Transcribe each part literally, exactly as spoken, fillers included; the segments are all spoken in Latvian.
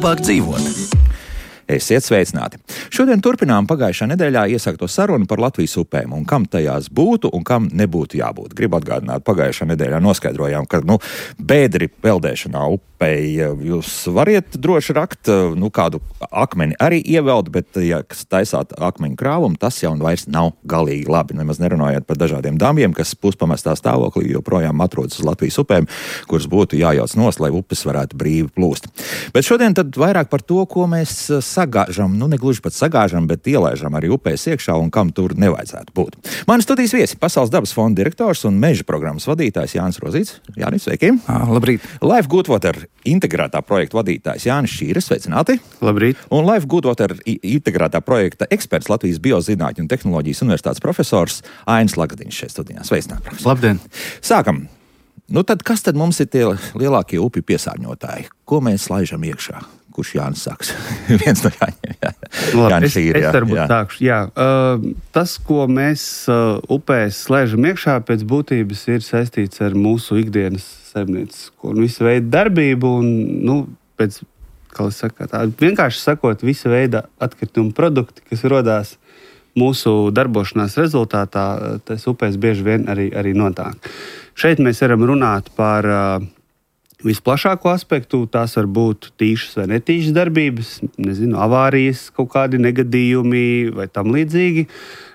labāk dzīvot. Esiet sveicināti! Šodien turpinām pagājušā nedēļā iesākto sarunu par Latvijas upēm un kam tajās būtu un kam nebūtu jābūt. Gribu atgādināt, pagājušā nedēļā noskaidrojām, ka nu, bēdri peldēšanā upei jūs variet droši rakt, nu, kādu akmeni arī ievelt, bet, ja taisāt akmeņu krāvumu, tas jau vairs nav galīgi labi. Nemaz nerunājot par dažādiem damjiem, kas puspamestā stāvoklī joprojām atrodas uz Latvijas upēm, kuras būtu jājauc nost, lai upes varētu brīvi plūst. Bet šodien tad vairāk par to, ko mēs sagāžam, nu negluži pat sagāžam, bet ielaižam arī upēs iekšā un kam tur nevajadzētu būt. Mani studijas viesi Pasaules dabas fonda direktors un meža programmas vadītājs Jānis Rozīts. Jānis, sveiki! À, labrīt! Life Goodwater integrētā projekta vadītājs Jānis Šīres, sveicināti! Labrīt! Un Life Goodwater integrētā projekta eksperts Latvijas Biozinātņu un tehnoloģijas universitātes profesors Ainis Lagadiņš šeit studijā. Sveicināti, profesor! Labdien! Sākam! Nu tad kas tad mums ir tie lielākie upju piesārņotāji? Ko mēs laižam iekšā? Kurš Jānis sāks? Viens no Jāņiem. Jā. Labi, Jānis es, ir, jā, es varbūt jā. sākšu. Jā. Uh, tas, ko mēs uh, upēs slēžam iekšā, pēc būtības ir saistīts ar mūsu ikdienas saimniecisko un visu veidu darbību. Un, nu, pēc, kā es saku, tā, vienkārši sakot, visa veida atkritumu produkti, kas rodās mūsu darbošanās rezultātā, tas upēs bieži vien arī, arī nonāk. Šeit mēs varam runāt par uh, visplašāko aspektu. Tās var būt tīšas vai netīšas darbības, nezinu, avārijas, kaut kādi negadījumi vai tam līdzīgi.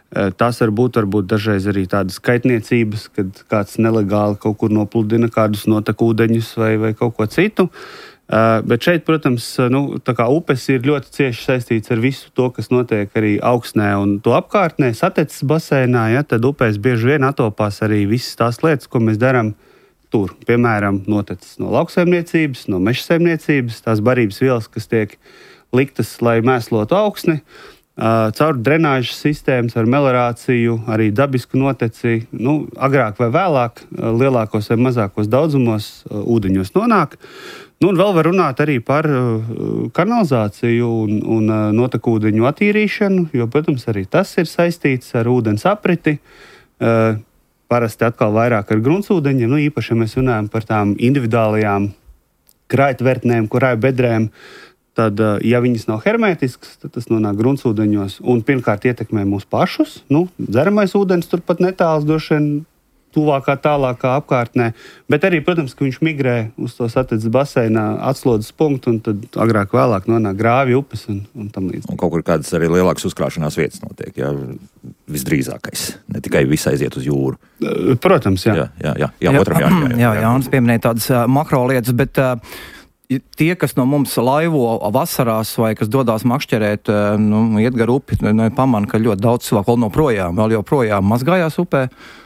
Tās var būt varbūt dažreiz arī tādas kaitniecības, kad kāds nelegāli kaut kur nopludina kādus notekūdeņus vai, vai kaut ko citu. Bet šeit, protams, nu, tā kā upes ir ļoti cieši saistīts ar visu to, kas notiek arī augsnē un to apkārtnē, sateces basēnā, ja, tad upēs bieži vien atopās arī visas tās lietas, ko mēs darām tur. Piemēram, notecis no lauksaimniecības, no mežsaimniecības, tās barības vielas, kas tiek liktas, lai mēslotu augsni, caur drenāžas sistēmas, ar melorāciju, arī dabisku noteci, nu, agrāk vai vēlāk, lielākos vai mazākos daudzumos ūdeņos nonāk. Nu, un vēl var runāt arī par kanalizāciju un, un notekūdeņu attīrīšanu, jo, protams, arī tas ir saistīts ar ūdens apriti. Parasti atkal vairāk ar gruntsūdeņiem, nu īpaši, ja mēs runājam par tām individuālajām krājtvertnēm, krājbedrēm, tad, ja viņas nav hermētiskas, tad tas nonāk gruntsūdeņos un pirmkārt ietekmē mūs pašus. Nu, dzeramais ūdens turpat netāls, droši vien tuvākā, tālākā apkārtnē, bet arī, protams, ka viņš migrē uz to sateces baseinā atslodzes punktu un tad agrāk vēlāk nonāk grāvi, upes un, un tam līdzīgi. Un kaut kur kādas arī lielākas uzkrāšanās vietas notiek, jā, visdrīzākais. Ne tikai viss aiziet uz jūru. Protams, jā. Jā, jā, jā, jā, jā otram jā, jā, jā, jā, jā. Jānis pieminēja tādas uh, makro lietas, bet uh, tie, kas no mums laivo vasarās vai kas dodās makšķerēt, uh, nu, iet gar upi, nu, pamana, ka ļoti daudz cilvēku vēl joprojām, vēl joprojām mazgājās upē,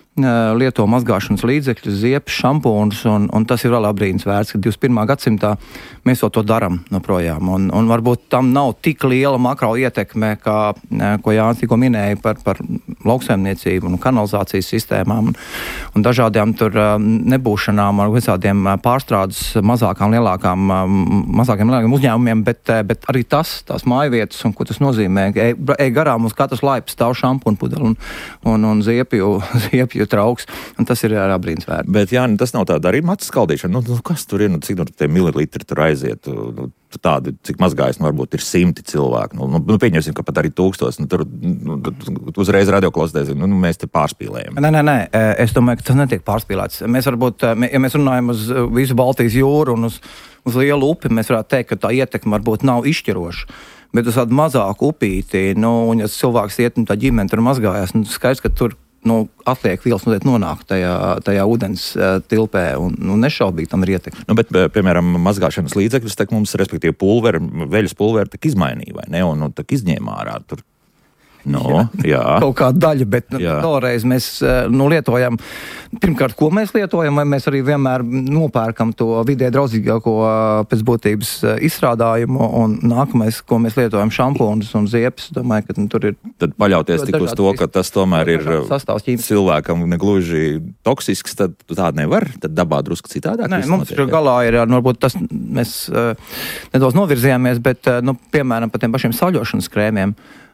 lieto mazgāšanas līdzekļus, ziepes, šampūnus, un, un tas ir vēl apbrīnas vērts, ka divdesmit pirmā gadsimtā mēs jau to darām noprojām. Un, un varbūt tam nav tik liela makro ietekme, kā, ko Jānis tikko minēja par, par lauksaimniecību un kanalizācijas sistēmām un, un dažādām tur nebūšanām ar visādiem pārstrādes mazākām, lielākām, mazākiem lielākiem uzņēmumiem, bet, bet arī tas, tās mājvietas un ko tas nozīmē. Ej, ej garām uz katras laipas stāv šampūnu pudeli un, un, un ziepju, ziepju trauks, un tas ir arī brīns vērts. Bet, Jāni, tas nav tāda arī matas skaldīšana. Nu, nu, kas tur ir? Nu, cik no tie mililitri tur aiziet? Nu, tādi, cik mazgājas, nu, varbūt ir simti cilvēki. Nu, nu, pieņemsim, ka pat arī tūkstos. Nu, tur nu, uzreiz radioklausītājiem, nu, mēs te pārspīlējam. Nē, nē, nē. Es domāju, ka tas netiek pārspīlēts. Mēs varbūt, ja mēs runājam uz visu Baltijas jūru un uz, uz lielu upi, mēs varētu teikt, ka tā ietekme varbūt nav izšķiroša. Bet uz tādu mazāku upīti, nu, un ja cilvēks iet un tā ģimene tur mazgājās, nu, skaidrs, ka tur nu, atliek vielas noteikti nonāk tajā, tajā ūdens uh, tilpē un nu, nešaubīgi tam ir ietekme. Nu, bet, piemēram, mazgāšanas līdzekļus, tak mums, respektīvi, pulveri, veļas pulveri tak izmainīja, vai ne? Un, un tak izņēma ārā tur. No, jā. jā. Kaut kāda daļa, bet vēlreiz mēs nu, lietojam, pirmkārt, ko mēs lietojam, vai mēs arī vienmēr nopērkam to vidē draudzīgāko pēc būtības izstrādājumu, un nākamais, ko mēs lietojam, šampūnus un ziepes, domāju, ka nu, tur ir... Tad paļauties tik uz to, ka tas tomēr ir cilvēkam negluži toksisks, tad tāda nevar, tad dabā drusku citādāk. Nē, mums notiek, galā ir, nu, varbūt tas, mēs uh, nedaudz novirzījāmies, bet, uh, nu, piemēram, par tiem pašiem saļošanas krēmiem,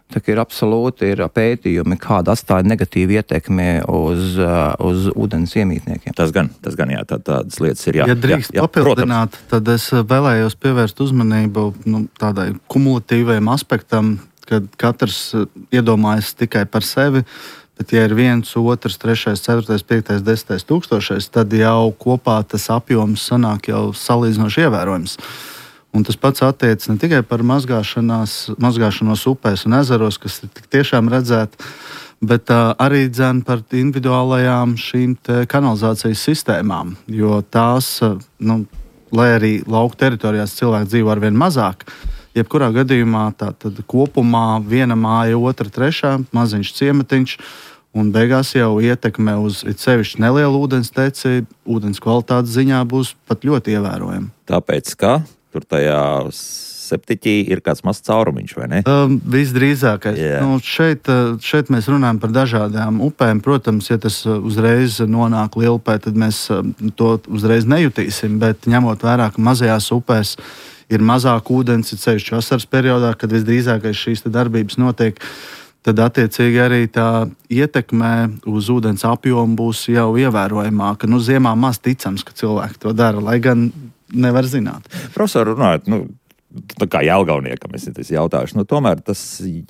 Tā ir absolūti ir pētījumi, kāda atstāja negatīvu ietekmi uz, uz ūdens iemītniekiem. Tas gan, tas gan jā, tā, tādas lietas ir jā. Ja drīkst jā, jā, papildināt, protams. Tad es vēlējos pievērst uzmanību nu, tādai kumulatīvajam aspektam, kad katrs iedomājas tikai par sevi, bet ja ir viens, otrs, trešais, ceturtais, piektais, desmitais tūkstošais, tad jau kopā tas apjoms sanāk jau salīdzinoši ievērojams. Un tas pats attiec ne tikai par mazgāšanos upēs un ezeros, kas ir tiešām redzēt, bet uh, arī dzen par individuālajām šīm kanalizācijas sistēmām, jo tās, uh, nu, lai arī lauku teritorijās cilvēki dzīvo arvien mazāk, jebkurā gadījumā tā tad kopumā viena māja, otra, trešā, maziņš ciematiņš, un beigās jau ietekme uz sevišķi nelielu ūdens teci, ūdens kvalitātes ziņā būs pat ļoti ievērojama. Tāpēc, ka tur tajā septiķī ir kāds mazs caurumiņš, vai ne? Um, visdrīzākais. Yeah. Nu, šeit, šeit mēs runājam par dažādām upēm. Protams, ja tas uzreiz nonāk Lielupē, tad mēs to uzreiz nejutīsim, bet ņemot vērā, ka mazajās upēs ir mazāk ūdens, ir sevišķi vasaras periodā, kad visdrīzākais šīs darbības notiek, tad attiecīgi arī tā ietekme uz ūdens apjomu būs jau ievērojamāka. Nu, ziemā maz ticams, ka cilvēki to dara, lai gan nevar zināt. Profesor, runājot, nu, tā kā Jelgavniekam es, es jautāšu, nu, tomēr tas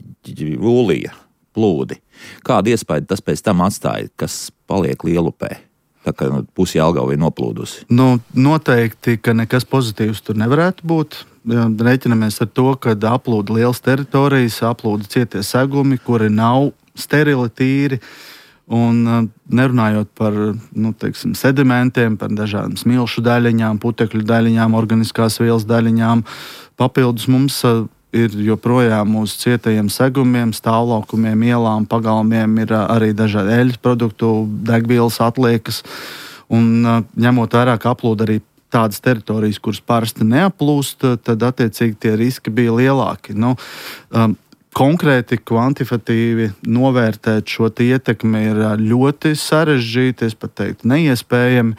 ūlija, plūdi, kādu iespēju tas pēc tam atstāja, kas paliek Lielupē? Tā kā nu, pusi Jelgava ir noplūdusi. Nu, noteikti, ka nekas pozitīvs tur nevarētu būt. Reiķinamies ar to, ka aplūda lielas teritorijas, aplūda cietie segumi, kuri nav sterili tīri. Un nerunājot par nu, teiksim, sedimentiem, par dažādām smilšu daļiņām, putekļu daļiņām, organiskās vielas daļiņām, papildus mums ir joprojām uz cietajiem segumiem, stāvlaukumiem, ielām, pagalmiem ir arī dažādi eļļas produktu, degvielas atliekas. Un ņemot vērā, ka aplūda arī tādas teritorijas, kuras parasti neaplūst, tad attiecīgi tie riski bija lielāki. Nu, um, Konkrēti, kvantifatīvi novērtēt šo ietekmi ir ļoti sarežģīti, es pat teiktu, neiespējami,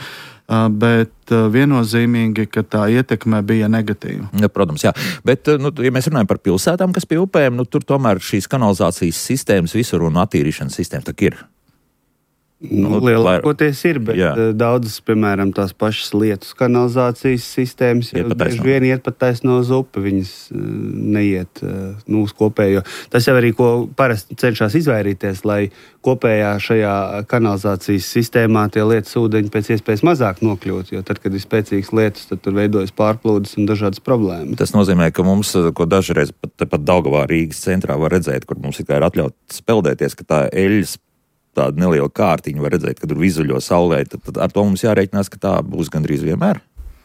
bet viennozīmīgi, ka tā ietekme bija negatīva. Ja, protams, jā. Bet, nu, ja mēs runājam par pilsētām, kas pie upēm, nu, tur tomēr šīs kanalizācijas sistēmas visur un attīrīšanas sistēmas tā ir. Nu, lielākoties ir, bet jā. Daudzas, piemēram, tās pašas Lietus kanalizācijas sistēmas jau bieži vien iet pat taisno uz upi, viņas neiet nu, uz kopējo. Tas jau arī, ko parasti cenšas izvairīties, lai kopējā šajā kanalizācijas sistēmā tie lietus ūdeņi pēc iespējas mazāk nokļūt, jo tad, kad ir spēcīgs lietus, tad tur veidojas pārplūdes un dažādas problēmas. Tas nozīmē, ka mums, ko dažreiz pat, pat Daugavā Rīgas centrā var redzēt, kur mums ir atļauts peldēties, ka tā eļļas tāda neliela kārtiņa, var redzēt, ka tur vizuļo saulē, tad, tad ar to mums jārēķinās, ka tā būs gandrīz vienmēr.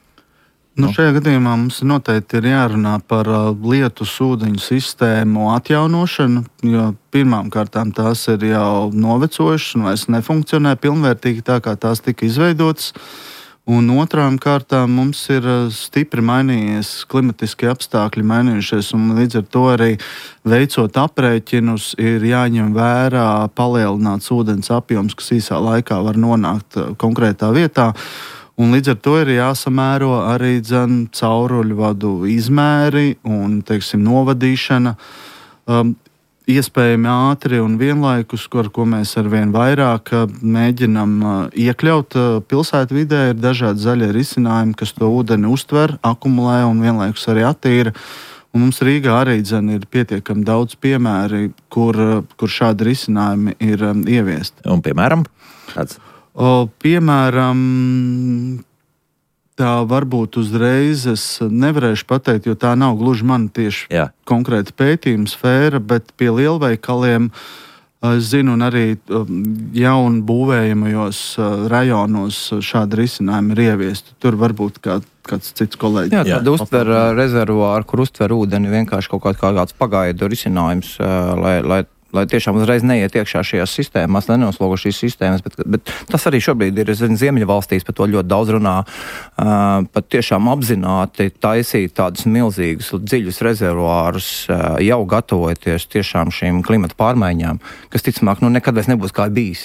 Nu, šajā gadījumā mums noteikti ir jārunā par uh, lietus ūdeņu sistēmu atjaunošanu, jo pirmām kārtām tās ir jau novecojušas un vairs nefunkcionē pilnvērtīgi tā, kā tās tika izveidotas. Un otrām kārtām mums ir stipri mainījies klimatiskie apstākļi, mainījušies, un līdz ar to arī veicot aprēķinus ir jāņem vērā palielināts ūdens apjoms, kas īsā laikā var nonākt konkrētā vietā. Un līdz ar to ir jāsamēro arī dzen cauruļvadu izmēri un, teiksim, novadīšana. Um, Iespējami ātri un vienlaikus, ar ko mēs arvien vairāk mēģinam iekļaut pilsētu vidē, ir dažādi zaļie risinājumi, kas to ūdeni uztver, akumulē un vienlaikus arī attīra. Un mums Rīgā arī dzen ir pietiekami daudz piemēri, kur, kur šādi risinājumi ir ieviesti. Un piemēram? Kāds? O, piemēram, tā varbūt uzreiz es nevarēšu pateikt, jo tā nav gluži man tieši Jā. konkrēta pētījuma sfēra, bet pie lielveikaliem es zinu, un arī jaunu būvējamajos rajonos šādi risinājumi ir ieviesti. Tur varbūt kā, kāds cits kolēģis. Jā, tāda uztver rezervuāru, kur uztver ūdeni vienkārši kaut kā, kāds pagaidu risinājums, lai, lai lai tiešām uzreiz neiet iekšā šajās sistēmās, lai nenoslogo šīs sistēmas, bet, bet tas arī šobrīd ir, es zinu, Ziemeļvalstīs par to ļoti daudz runā, uh, pat tiešām apzināti taisīt tādus milzīgus, dziļus rezervuārus, uh, jau gatavojoties tiešām šīm klimata pārmaiņām, kas, ticamāk, nu nekad vairs nebūs kā bijis.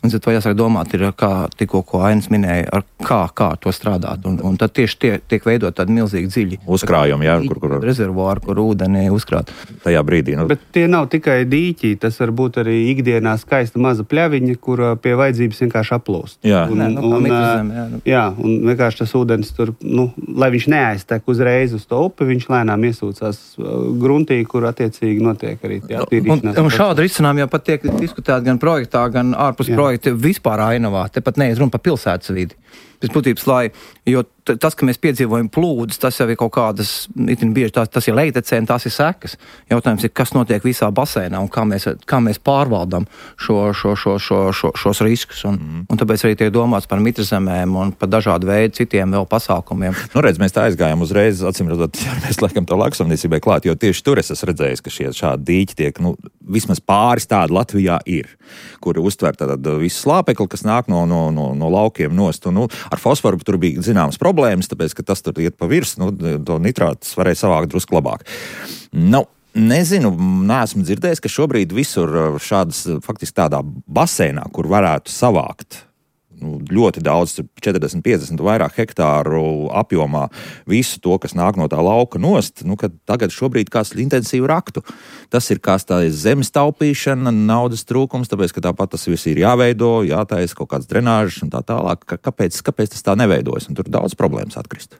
Un tad to jāsāk domāt, ir kā tikko, ko Ainis minēja, ar kā, kā to strādāt. Un, un tad tieši tie, tiek veidot tādi milzīgi dziļi. Uzkrājumi, jā, kur, kur... rezervuāri, kur ūdeni uzkrāt. Tajā brīdī. Nu... Bet tie nav tikai dīķi, tas var būt arī ikdienā skaista maza pļaviņa, kur pie vajadzības vienkārši aplūst. Jā. Un, Nē, nu, un, zem, jā, nu. jā, un vienkārši tas ūdens tur, nu, lai viņš neaiztek uzreiz uz to upi, viņš lēnām iesūcās gruntī, kur attiecīgi notiek arī tie attīrīšanās. Un, un šādi risinājumi jau pat tiek diskutēti gan projektā, gan ārpus jā. Projekta vispār ainavā. Te pat neiet runa par pilsētas vidi. Pēc būtības, lai, jo tas, ka mēs piedzīvojam plūdus, tas jau ir kaut kādas, itin bieži tas, tas ir leitecē un tās ir sekas. Jautājums ir, kas notiek visā basēnā un kā mēs, kā mēs pārvaldam šo, šo, šo, šo, šo, šos riskus. Un, mm. un tāpēc arī tiek domāts par mitrzemēm un par dažādu veidu citiem vēl pasākumiem. Nu, redz, mēs tā aizgājām uzreiz, acīm redzot, mēs laikam to lauksaimniecībai klāt, jo tieši tur es esmu redzējis, ka šie šādi dīķi tiek, nu, vismaz pāris tādi Latvijā ir, kuri uztver tātad visu slāpekli, kas nāk no, no, no, no laukiem nost. Un, nu, ar fosforu tur bija zināmas problēmas, tāpēc, ka tas tur iet pa virs, nu, to nitrātus varēja savākt drusku labāk. Nu, nezinu, neesmu dzirdējis, ka šobrīd visur šādas, faktiski tādā basēnā, kur varētu savākt nu, ļoti daudz, četrdesmit, piecdesmit vairāk hektāru apjomā visu to, kas nāk no tā lauka nost, nu, kad tagad šobrīd kāds intensīvi raktu. Tas ir kāds tā zemes taupīšana, naudas trūkums, tāpēc, ka tāpat tas viss ir jāveido, jātaisa kaut kāds drenāžas un tā tālāk. Kāpēc, kāpēc tas tā neveidojas? Un tur daudz problēmas atkrist.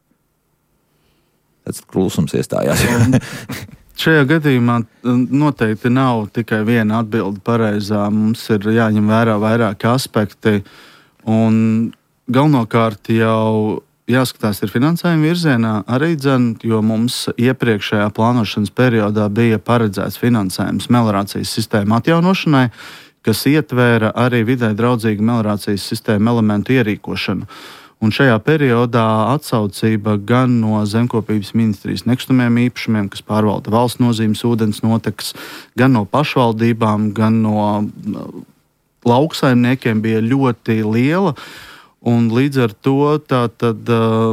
Tāds klusums iestājās. Šajā gadījumā noteikti nav tikai viena atbilde pareizā. Mums ir jāņem vērā vairāki aspekti. Un galvenokārt jau jāskatās ir finansējuma virzienā arī dzen, jo mums iepriekšējā plānošanas periodā bija paredzēts finansējums meliorācijas sistēmu atjaunošanai, kas ietvēra arī vidē draudzīgu meliorācijas sistēmu elementu ierīkošanu. Un šajā periodā atsaucība gan no Zemkopības ministrijas nekustamiem īpašumiem, kas pārvalda valsts nozīmes ūdens notekas, gan no pašvaldībām, gan no lauksaimniekiem bija ļoti liela, un līdz ar to tā, tad,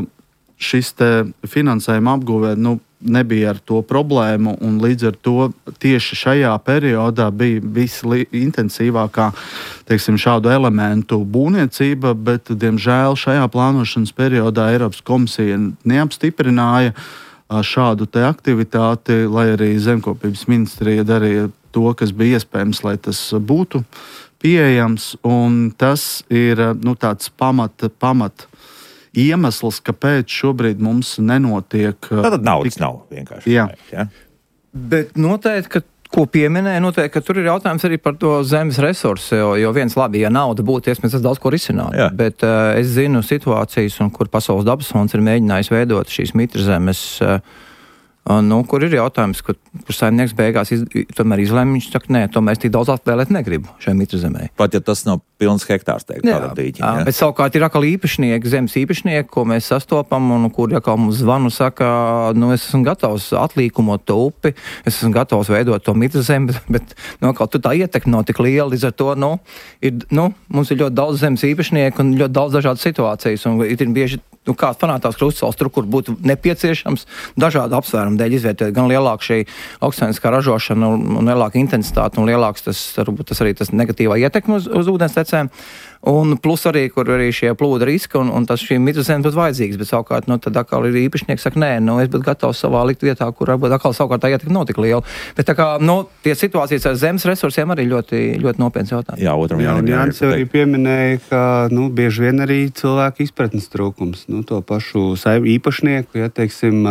šis te finansējuma apguvē nu, nebija ar to problēmu, un līdz ar to tieši šajā periodā bija visintensīvākā teiksim, šādu elementu būvniecība, bet, diemžēl, šajā plānošanas periodā Eiropas komisija neapstiprināja šādu te aktivitāti, lai arī Zemkopības ministrija darīja to, kas bija iespējams, lai tas būtu pieejams, un tas ir nu, tāds pamat, pamat iemesls, kāpēc šobrīd mums nenotiek. Tātad naudas tik... nav vienkārši. Jā. Ja? Bet noteikti, ka, ko pieminēja, noteikti, ka tur ir jautājums arī par to zemes resursu, jo, jo viens labi, ja nauda būtu, iespējams, tas daudz ko risināt. Jā. Bet uh, es zinu situācijas, un kur Pasaules dabas fonds ir mēģinājis veidot šīs mitrzemes, uh, nu, kur ir jautājums, kur, kur saimnieks beigās iz, tomēr izlēma, viņš saka, nē, tomēr es tik daudz atvēlēt negribu šai mitrzemē. Pat ja tas nav pilns hektārs, teikt, jā, tādam dīķim. Jā, bet savukārt ir atkal īpašnieki, zemes īpašnieki, ko mēs sastopam, un kur atkal mums zvanu saka, nu, es esmu gatavs atlīkumot to upi, es esmu gatavs veidot to mitrzemi, bet, bet nu, atkal tu tā ietekme nav tik liela, līdz ar to, nu, ir, nu, mums ir ļoti daudz zemes īpašnieku un ļoti daudz dažādas situācijas, un ir bieži, nu, kāds panātās krustcelis tur, kur būtu nepieciešams dažādu apsvērumu dēļ izvērtēt gan lielāka šī augstsainickā ražošana un, un lielāka intensitāte un lielāks tas, tas arī tas negatīvā ietekme uz, uz ūdenstecēm. Un plus arī, kur arī šie plūda riski un, un tas šīm mitrzemes būtu vajadzīgs, bet savukārt, nu, tad atkal ir īpašnieks saka, nē, nu, es būtu gatavs savā likt vietā, kur varbūt atkal savukārt tā ietekme nav tik liela. Bet tā kā, nu, tie situācijas ar zemes resursiem arī ļoti, ļoti nopietns jautājums. Jā, otram jā, jā, Jānis arī pieminēja, ka, nu, bieži vien arī cilvēku izpratnes trūkums, nu, to pašu saim īpašnieku, ja, teiksim,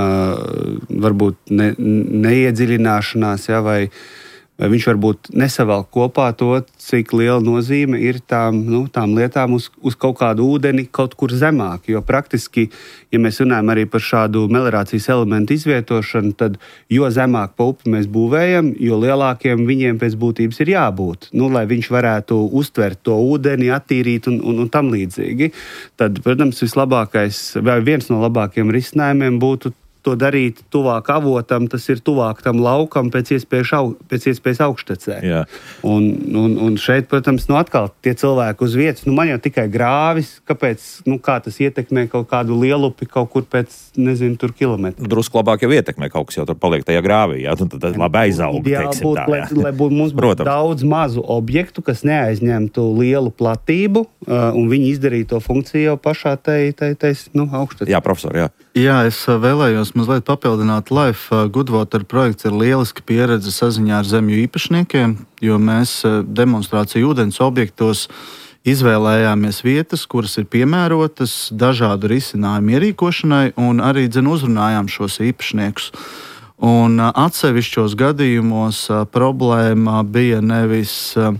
varbūt ne, neiedziļināšanās, ja, vai vai viņš varbūt nesavalk kopā to, cik liela nozīme ir tām, nu, tām lietām uz, uz kaut kādu ūdeni kaut kur zemāk. Jo praktiski, ja mēs runājam arī par šādu meliorācijas elementu izvietošanu, tad jo zemāk pa upi mēs būvējam, jo lielākiem viņiem pēc būtības ir jābūt. Nu, lai viņš varētu uztvert to ūdeni, attīrīt un, un, un tam līdzīgi. Tad, protams, vislabākais, vai viens no labākajiem risinājumiem būtu to darīt tuvāk avotam, tas ir tuvāk tam laukam, pēc iespējas, au, pēc iespējas augštecē. Jā. Un, un, un šeit, protams, nu atkal tie cilvēki uz vietas, nu man jau tikai grāvis, kāpēc, nu kā tas ietekmē kaut kādu lielupi kaut kur pēc, nezinu, tur kilometru. Drusku labāk jau ietekmē, kaut kas jau tur paliek tajā grāvī, jā, tad, tad labi aizaug, teiksim būt, tā, lai, lai būt, mums būtu daudz mazu objektu, kas neaizņemtu lielu platību, uh, un viņi izdarītu to funkciju jau pašā tai, tai, tai, nu, augštecē. Jā, profesor, jā. Jā, es vēlējos mazliet papildināt. Life Goodwater projekts ir lieliski pieredze saziņā ar zemju īpašniekiem, jo mēs demonstrāciju ūdens objektos izvēlējāmies vietas, kuras ir piemērotas dažādu risinājumu ierīkošanai, un arī dzen uzrunājām šos īpašniekus. Un atsevišķos gadījumos problēma bija nevis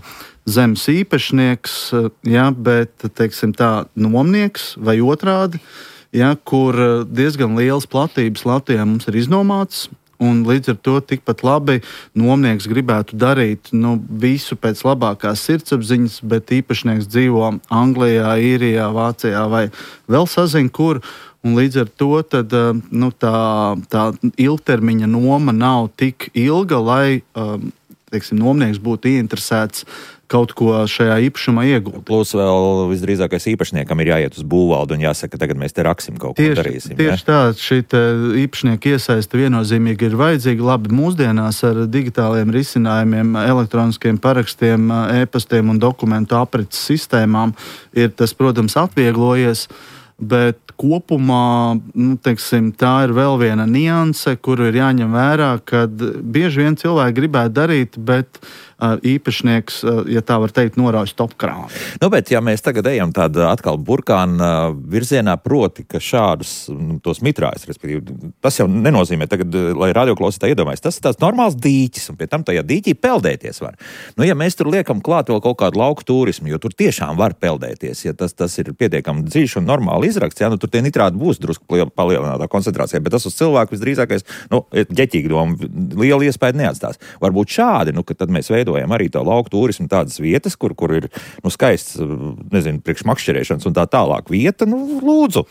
zemes īpašnieks, ja, bet, teiksim tā, nomnieks vai otrādi, ja, kur diezgan lielas platības Latvijā mums ir iznomātas, un līdz ar to tikpat labi nomnieks gribētu darīt nu, visu pēc labākās sirdsapziņas, bet īpašnieks dzīvo Anglijā, Īrijā, Vācijā vai vēl sazin kur, un līdz ar to tad, nu, tā, tā ilgtermiņa noma nav tik ilga, lai teiksim, nomnieks būtu ieinteresēts kaut ko šajā īpašumā iegūt. Plus vēl visdrīzākais īpašniekam ir jāiet uz būvvaldu un jāsaka, tagad mēs te raksim kaut tieši, ko darīsim. Tieši ja? Tā, šī īpašnieka iesaiste viennozīmīgi ir vajadzīga. Labi, mūsdienās ar digitāliem risinājumiem, elektroniskiem parakstiem, e-pastiem un dokumentu aprits sistēmām ir tas, protams, atvieglojies, bet kopumā nu, teiksim, tā ir vēl viena nianse, kuru ir jāņem vērā, kad bieži vien cilvēki gribētu darīt, bet uh, īpašnieks, uh, ja tā var teikt, norauj stopkrānu. Nu, bet ja mēs tagad ejam tāda atkal burkāna virzienā, proti, ka šādus nu, tos mitrājus, respektīvi, tas jau nenozīmē tagad, lai radioklausītāji iedomājas, tas ir tāds normāls dīķis, un pie tam tajā dīķī peldēties var. Nu, ja mēs tur liekam klāt vēl kaut kādu lauku turismu, jo tur tiešām var peldēties, ja tas, tas ir pietiekami dziļš un normāli izrakts, ja, nu, tur tie nitrāti būs drusku palielinātā koncentrācijā, bet tas uz cilvēku visdrīzākais, nu, ģeķīgi doma, liela iespēja neatstās. Varbūt šādi, nu, ka tad mēs veidojam arī to lauku turismu tādas vietas, kur, kur ir, nu, skaists, nezinu, priekš makšķerēšanas un tā tālāk vieta, nu, lūdzu.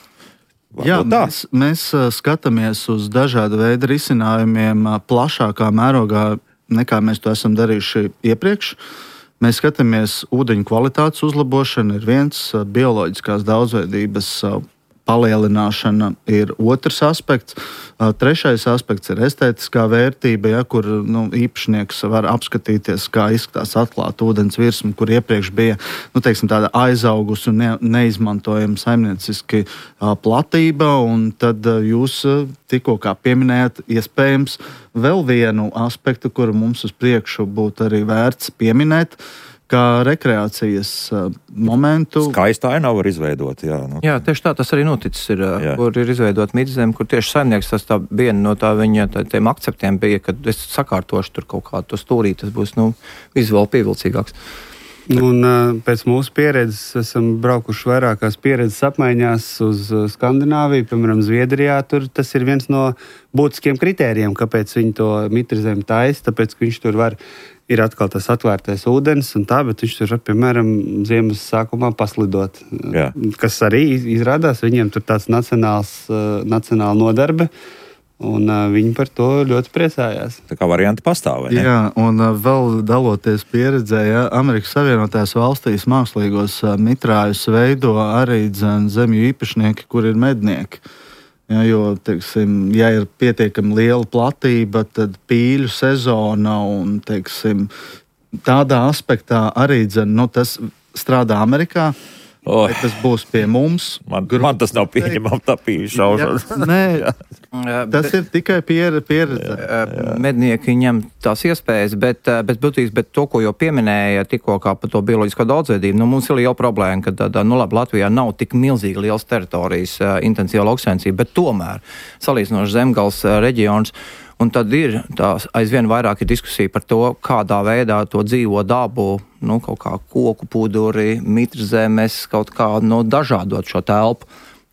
Jā, mēs, mēs skatāmies uz dažādu veidu risinājumiem plašākā mērogā, nekā mēs to esam darījuši iepriekš. Mēs skatāmies ūdeņu kvalitātes uzlabošanu, ir viens, bioloģiskās daudzveidības palielināšana ir otrs aspekts. Trešais aspekts ir estētiskā vērtība, ja, kur nu, īpašnieks var apskatīties, kā izskatās atklāta ūdens virsma, kur iepriekš bija nu, teiksim, tāda aizaugusi un ne, neizmantojama saimnieciski platība, un tad jūs tikko kā pieminējat, iespējams vēl vienu aspektu, kuru mums uz priekšu būtu arī vērts pieminēt, kā rekreācijas uh, momentu. Skaistā ainava var izveidot, jā. Nu. Jā, tieši tā tas arī noticis ir, jā. Kur ir izveidot midzem, kur tieši saimnieks, tas tā viena no tā viņa tā, tiem akceptiem bija, kad es sakārtošu tur kaut kādu to stūrī, tas būs, nu, vizuāli pievilcīgāks. Un uh, pēc mūsu pieredzes esam braukuši vairākās pieredzes apmaiņās uz uh, Skandināviju, piemēram, Zviedrijā, tur tas ir viens no būtiskiem kritērijiem, kāpēc viņi to mitrizemi taisa, tāpēc, ka viņš tur var ir atkal tas atvērtais ūdens un tā, bet viņš tur var, piemēram, ziemas sākumā paslidot. Jā. Kas arī izrādās, viņiem tur tāds nacionāls, uh, nacionāla nodarbe, un uh, viņi par to ļoti priecājās. Tā kā varianti pastāv, vai ne? Jā, un uh, vēl daloties pieredzē, ja, Amerikas Savienotās valstīs mākslīgos uh, mitrājus veido arī dzen, zemju īpašnieki, kur ir mednieki. Ja, jo, teiksim, ja ir pietiekami liela platība, tad pīļu sezona un, teiksim, tādā aspektā arī, dzen, nu, tas strādā Amerikā. Oh. Vai tas būs pie mums? Man, man tas nav pieņemams, tā pīļu šaušana. Nē, tas ir tikai pieredze. pieredze. Mednieki ņem tās iespējas, bet, bet, būtīs, bet to, ko jau pieminēja tikko kā par to bioloģisko daudzveidību, nu, mums ir liela problēma, ka tādā, nu, labi, Latvijā nav tik milzīgi liels teritorijas intensīva lauksainicība, bet tomēr salīdzinoši zemgals reģions. Un tad ir tās aizvien vairāk ir diskusija par to, kādā veidā to dzīvo dabu, nu, kaut kā koku puduri, mitrzemes, kaut kā, nu, dažādot šo telpu.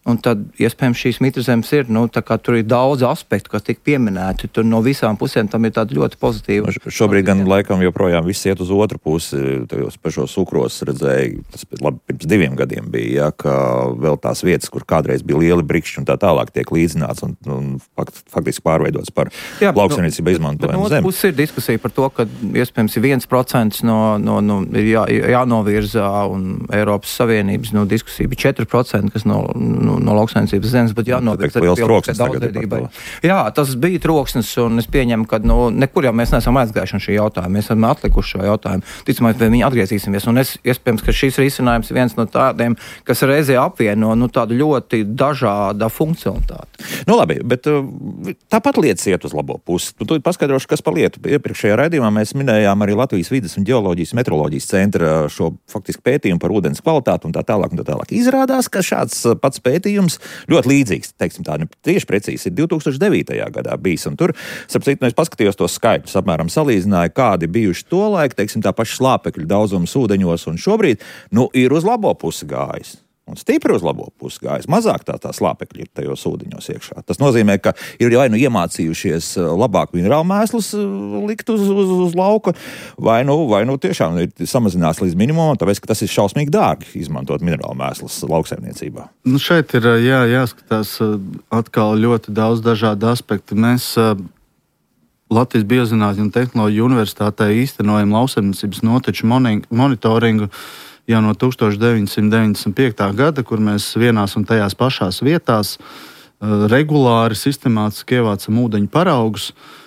un tad, iespējams, šīs mitrazemes ir, nu, tā kā tur ir daudz aspektu, kas tik pieminēti, tur no visām pusēm tam ir tāda ļoti pozitīva. Šobrīd gan laikam joprojām viss iet uz otru pusi, tajos pašos Sukros redzēju, tas labi, pirms diviem gadiem bija, ja, ka vēl tās vietas, kur kādreiz bija lieli brikšķi un tā tālāk tiek līdzināts un, un fakt, faktiski pārveidots par Jā, lauksaimniecību nu, izmantojumu zemi. No otras puses ir diskusija par to, ka iespējams ir viens procents no, no, no ir jā, jānovirza un Eiropas Savienības no diskusija bija četri procenti, kas no, no, no lauksaimniecības zemes, bet jānovirza arī daudzveidībai. Jā, tas bija troksnis, un es pieņemu, ka nu, nekur jau mēs neesam aizgājuši no šī jautājuma. Mēs esam atlikuši šo jautājumu. Ticamāk, pie viņa atgriezīsimies. Un es, iespējams, ka šis risinājums ir viens no tādiem, kas reizē apvieno nu, tādu ļoti dažādu funkcionalitāti. Nu labi, bet tāpat lietas iet uz labo pusi. Nu, tu paskaidrošu, kas pa lietu. Iepriekšējā raidījumā mēs minējām arī Latvijas vides un ģeoloģijas metroloģijas centra šo faktiski pētījumu par ūdens kvalitāti un tā tālāk un tā tālāk. Izrādās, ka šāds pats pētījums ļoti līdzīgs, teiksim tā, ne tieši precīzi, ir divi tūkstoši devītajā gadā bijis, un tur, sapcīt, nu es paskatījos tos skaitļus, apmēram salīdzināju, kādi bijuši to laiku, teiksim tā paša slāpekļu daudzums ūdeņos, un šobrīd, nu, ir uz labo pusi gājis. Un stipri uz labo pusi gājis. Mazāk tā, tā slāpekļi ir tajos ūdeņos iekšā. Tas nozīmē, ka ir vai nu iemācījušies labāk minerālu mēslus likt uz, uz, uz lauka, vai nu, vai nu tiešām ir samazinās līdz minimumam, tāpēc, ka tas ir šausmīgi dārgi izmantot minerālu mēslus lauksaimniecībā. Nu šeit ir jā, jāskatās atkal ļoti daudz dažādu aspektu. Mēs Latvijas Biozinātņu un tehnoloģiju universitātē īstenojam lauksaimniecības noteču monitoringu jau no tūkstoš deviņsimt deviņdesmit piektā gada, kur mēs vienās un tajās pašās vietās uh, regulāri, sistemātiski ievācam ūdeņu paraugus.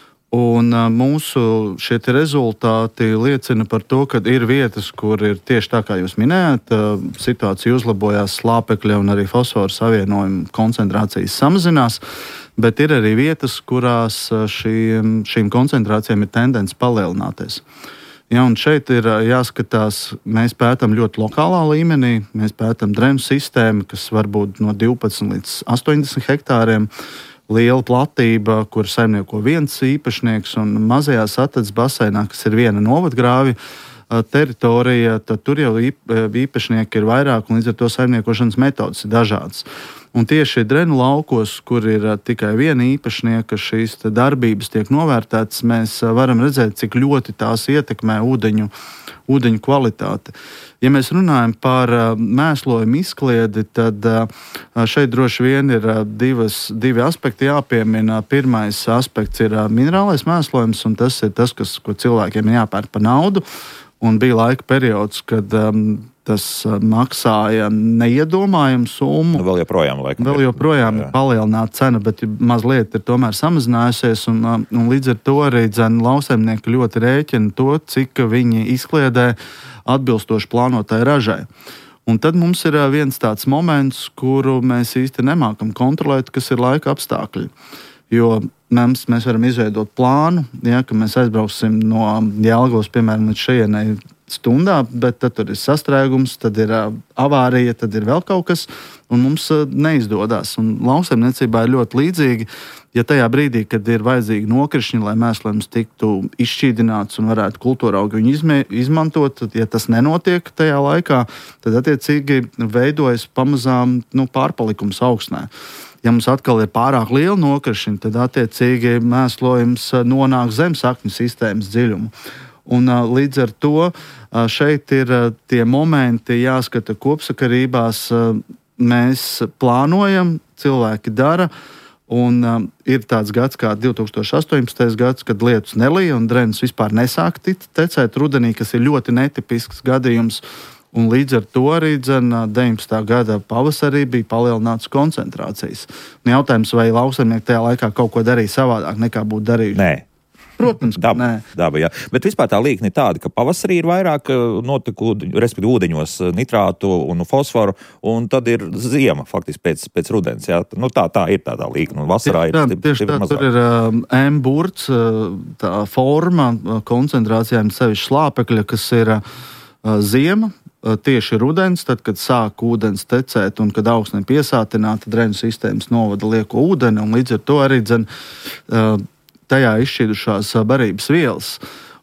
Un uh, mūsu šie rezultāti liecina par to, ka ir vietas, kur ir tieši tā, kā jūs minējāt, uh, situācija uzlabojās, slāpekļa un arī fosforu savienojumu koncentrācijas samazinās, bet ir arī vietas, kurās uh, šīm, šīm koncentrācijām ir tendence palielināties. Ja, un šeit ir jāskatās, mēs pētām ļoti lokālā līmenī, mēs pētām drenu sistēmu, kas var būt no divpadsmit līdz astoņdesmit hektāriem, liela platība, kur saimnieko viens īpašnieks, un mazajā Satedzes baseinā, kas ir viena novadgrāvi teritorija, tad tur jau īpašnieki ir vairāk, un līdz ar to saimniekošanas metodas ir dažādas. Un tieši drenu laukos, kur ir tikai viena īpašnieka, šīs darbības tiek novērtētas, mēs varam redzēt, cik ļoti tās ietekmē ūdeņu, ūdeņu kvalitāti. Ja mēs runājam par mēslojumu izkliedi, tad šeit droši vien ir divas, divi aspekti jāpiemina. Pirmais aspekts ir minerālais mēslojums, un tas ir tas, kas, ko cilvēkiem ir jāpērk par naudu. Un bija laika periods, kad um, tas maksāja neiedomājumu summu. Nu, vēl joprojām, laikam, vēl joprojām ir palielināta cena, bet mazliet ir tomēr samazinājusies. Un, un līdz ar to arī lauksaimnieki ļoti rēķina to, cik viņi izkliedē atbilstoši plānotai ražai. Un tad mums ir viens tāds moments, kuru mēs īsti nemākam kontrolēt, kas ir laika apstākļi. Jo mēs, mēs varam izveidot plānu, ja, ka mēs aizbrauksim no Jelgavas, piemēram, līdz šejienai stundā, bet tad tur ir sastrēgums, tad ir avārija, tad ir vēl kaut kas, un mums neizdodas. Un lauksaimniecībā ir ļoti līdzīgi, ja tajā brīdī, kad ir vajadzīgi nokrišņi, lai mēslojums tiktu izšķīdināts un varētu kultūraugi viņu izmē, izmantot, tad, ja tas nenotiek tajā laikā, tad attiecīgi veidojas pamazām nu, pārpalikums augsnē. Ja mums atkal ir pārāk liela nokrišņa, tad attiecīgi mēslojums nonāk zem sakņu sistēmas dziļumu. Un, līdz ar to šeit ir tie momenti jāskata kopsakarībās. Mēs plānojam, cilvēki dara, un ir tāds gads kā divi tūkstoši astoņpadsmitais gads, kad lietus nelija un drenas vispār nesāk tecēt rudenī, kas ir ļoti netipisks gadījums. Un līdz ar to arī deviņpadsmitā gada pavasarī bija palielināts koncentrācijas. Un jautājums, vai lauksaimnieki tajā laikā kaut ko darīja savādāk nekā būtu darījuši? Nē. Protams, ka daba, nē. Daba, jā. Bet vispār tā līkne ir tāda, ka pavasarī ir vairāk notiku, respektīvi ūdeņos nitrātu un fosforu, un tad ir ziema faktiski pēc, pēc rudens. Jā. Nu, tā, tā ir tā, tā līkne, un vasarā tieši, ir tieši tā, mazāk. Tur ir um, M-burts, tā forma, koncentrācijām sevišķi slāpekļa, kas ir uh, ziema. Tieši rudens, tad, kad sāk ūdens tecēt un kad augsne piesātināta, drenu sistēmas novada lieko ūdeni, un līdz ar to arī dzen, tajā izšķīdušās barības vielas.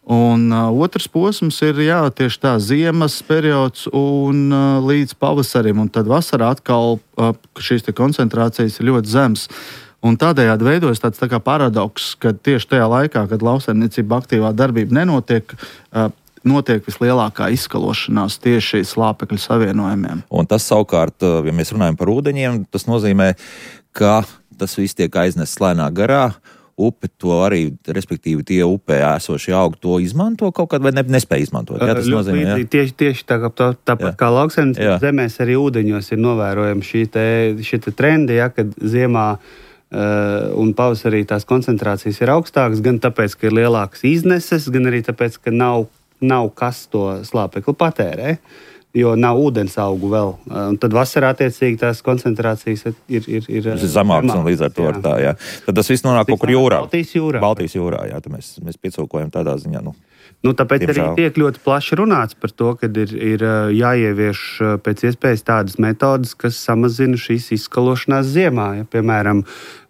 Un uh, otrs posms ir jā, tieši tā ziemas periods un uh, līdz pavasarim, un tad vasarā atkal uh, šīs te koncentrācijas ir ļoti zemas. Un tādējādi veidojas tāds tā kā paradoks, ka tieši tajā laikā, kad lauksaimniecība aktīvā darbība nenotiek, uh, notiek vislielākā izskalošanās tieši slāpekļu savienojumiem. Un tas savukārt, ja mēs runājam par ūdeņiem, tas nozīmē, ka tas viss tiek aiznests lēnā garā. Upe to arī, respektīvi tie upē esošie augi to izmanto kaut kad vai ne, nespēj izmantot? Jā, tas nozīmē, jā? Tieši, tieši tā, tā, tāpat jā. Kā lauksaimniecības zemēs arī ūdeņos ir novērojami šī te, šī te trendi, ja, kad ziemā uh, un pavasarī tās koncentrācijas ir augstākas, gan tāpēc, ka ir lielākas izneses, gan arī tāpēc, ka nav, nav kas to slāpekli patērē. Jo nav ūdens augu vēl. Un tad vasarā attiecīgi tās koncentrācijas ir, ir, ir zemākas un līdz ar to jā. Tā, jā. Tad tas viss nonāk kaut kur jūrā. Baltijas jūrā. Baltijas jūrā, jā, tad mēs, mēs piecūkojam tādā ziņā, nu. Nu, tāpēc Diemžēl. Arī tiek ļoti plaši runāts par to, ka ir, ir jāievieš pēc iespējas tādas metodas, kas samazina šīs izskalošanās ziemā. Ja, piemēram,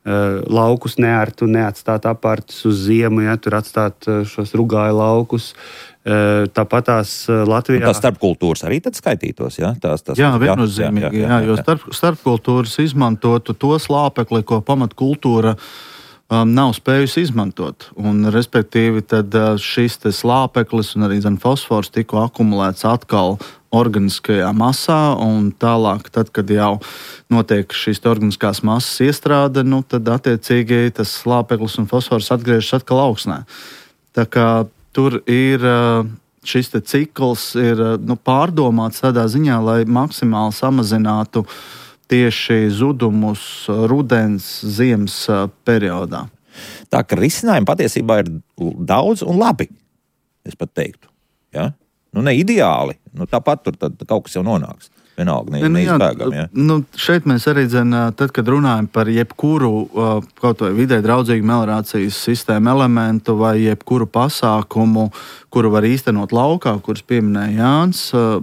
laukus neārtu, neatstāt apartus uz ziemu, ja, tur atstāt šos rugāju laukus. Tāpat tās Latvijā... Un tās starpkultūras arī tad skaitītos, jā? Tās, tās, jā, viennozīmīgi, jā, jā, jā, jo starp, starpkultūras izmantotu to slāpekli, ko pamatkultūra um, nav spējusi izmantot. Un, respektīvi, tad šis te slāpeklis un arī zin, fosfors tika akumulēts atkal organiskajā masā, un tālāk, tad, kad jau notiek šīs organiskās masas iestrāde, nu, tad attiecīgi tas slāpeklis un fosfors atgriežas atkal augsnē. Tā kā tur ir šis te cikls ir nu, pārdomāts tādā ziņā, lai maksimāli samazinātu tieši zudumus rudens, ziemas periodā. Tā ka risinājumi patiesībā ir daudz un labi, es pat teiktu. Ja? Nu, ne ideāli, nu, tāpat tur tad kaut kas jau nonāks. Vienalga, ne, neizbēgam, ja? Nu, šeit mēs arī, dzen, tad, kad runājam par jebkuru kaut vai vidē draudzīgu meliorācijas sistēmu elementu vai jebkuru pasākumu, kuru var īstenot laukā, kurus pieminēja Jānis,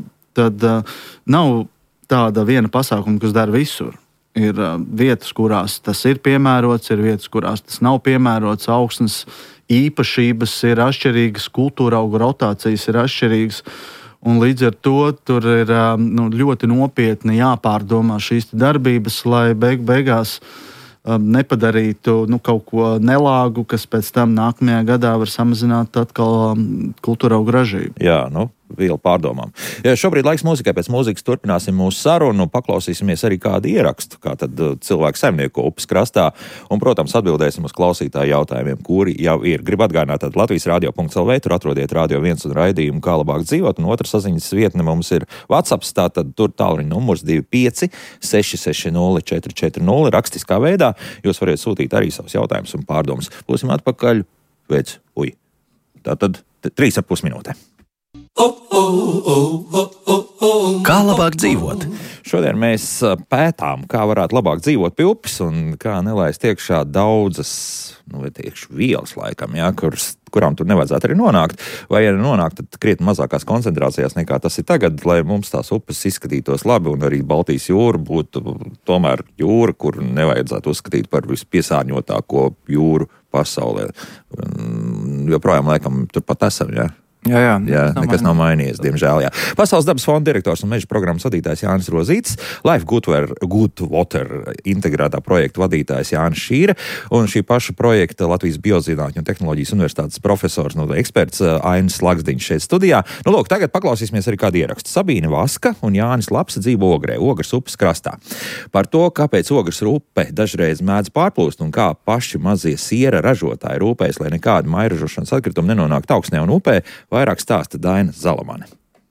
tad nav tāda viena pasākuma, kas dara visur. Ir vietas, kurās tas ir piemērots, ir vietas, kurās tas nav piemērots, augsnes īpašības ir atšķirīgas, kultūra augu rotācijas ir atšķirīgas. Un līdz ar to tur ir nu, ļoti nopietni jāpārdomā šīs darbības, lai beig beigās um, nepadarītu nu, kaut ko nelāgu, kas pēc tam nākamajā gadā var samazināt atkal um, kultūra augu ražību. Jā, nu, viela pārdomām. Ja šobrīd laiks mūzikai, pēc mūzikas turpināsim mūsu sarunu, paklausīsimies arī kādu ierakstu, kā tad cilvēku saimnieko upes krastā, un, protams, atbildēsim uz klausītāju jautājumiem, kuri jau ir. Gribu atgādināt, tad Latvijas radio punkts el vē, tur atrodiet Radio viens un raidījumu Kā labāk dzīvot, un otra saziņas vietne mums ir WhatsApp, tātad tur tālruņa numurs divi pieci seši seši nulle četri četri nulle, rakstiskā veidā, jūs variet sūtīt arī savus jautājumus un pārdomas. Būsim atpakaļ pēc, uj, tātad trīs ar pus minūtē. Kā labāk dzīvot? Šodien mēs pētām, kā varētu labāk dzīvot pie upes un kā nelaist iekšā daudzas, nu, teikšu, vielas laikam, jā, kuras, kurām tur nevajadzētu arī nonākt, vai ja nonākt, tad krietni mazākās koncentrācijās nekā tas ir tagad, lai mums tās upes izskatītos labi un arī Baltijas jūra būtu tomēr jūra, kur nevajadzētu uzskatīt par vispiesārņotāko jūru pasaulē. Joprojām, laikam, turpat esam, jā. Jā, jā, jā nekas nav mainījies, diemžēl. Jā. Pasaules dabas fonda direktors un meža programmas vadītājs Jānis Rozītis, Life Good Water integrētā projekta vadītājs Jānis Šīre un šī paša projekta Latvijas Biozinātņu un tehnoloģijas universitātes profesors, nu, eksperts Ainis Laksdiņš šeit studijā. Nu, lūk, tagad paklausīsimies arī kādu ierakstu. Sabīne Vaska un Jānis Lapsa dzīvo Ogrē, Ogres upes krastā. Par to, kāpēc Ogres upe dažreiz mēdz pārplūst un kā paši mazie siera ražotāji rūpējas, lai nekāda mairažošanas atkritumi nenonāktu augsnē un upē, vairāk stāsta Daina Zalamane.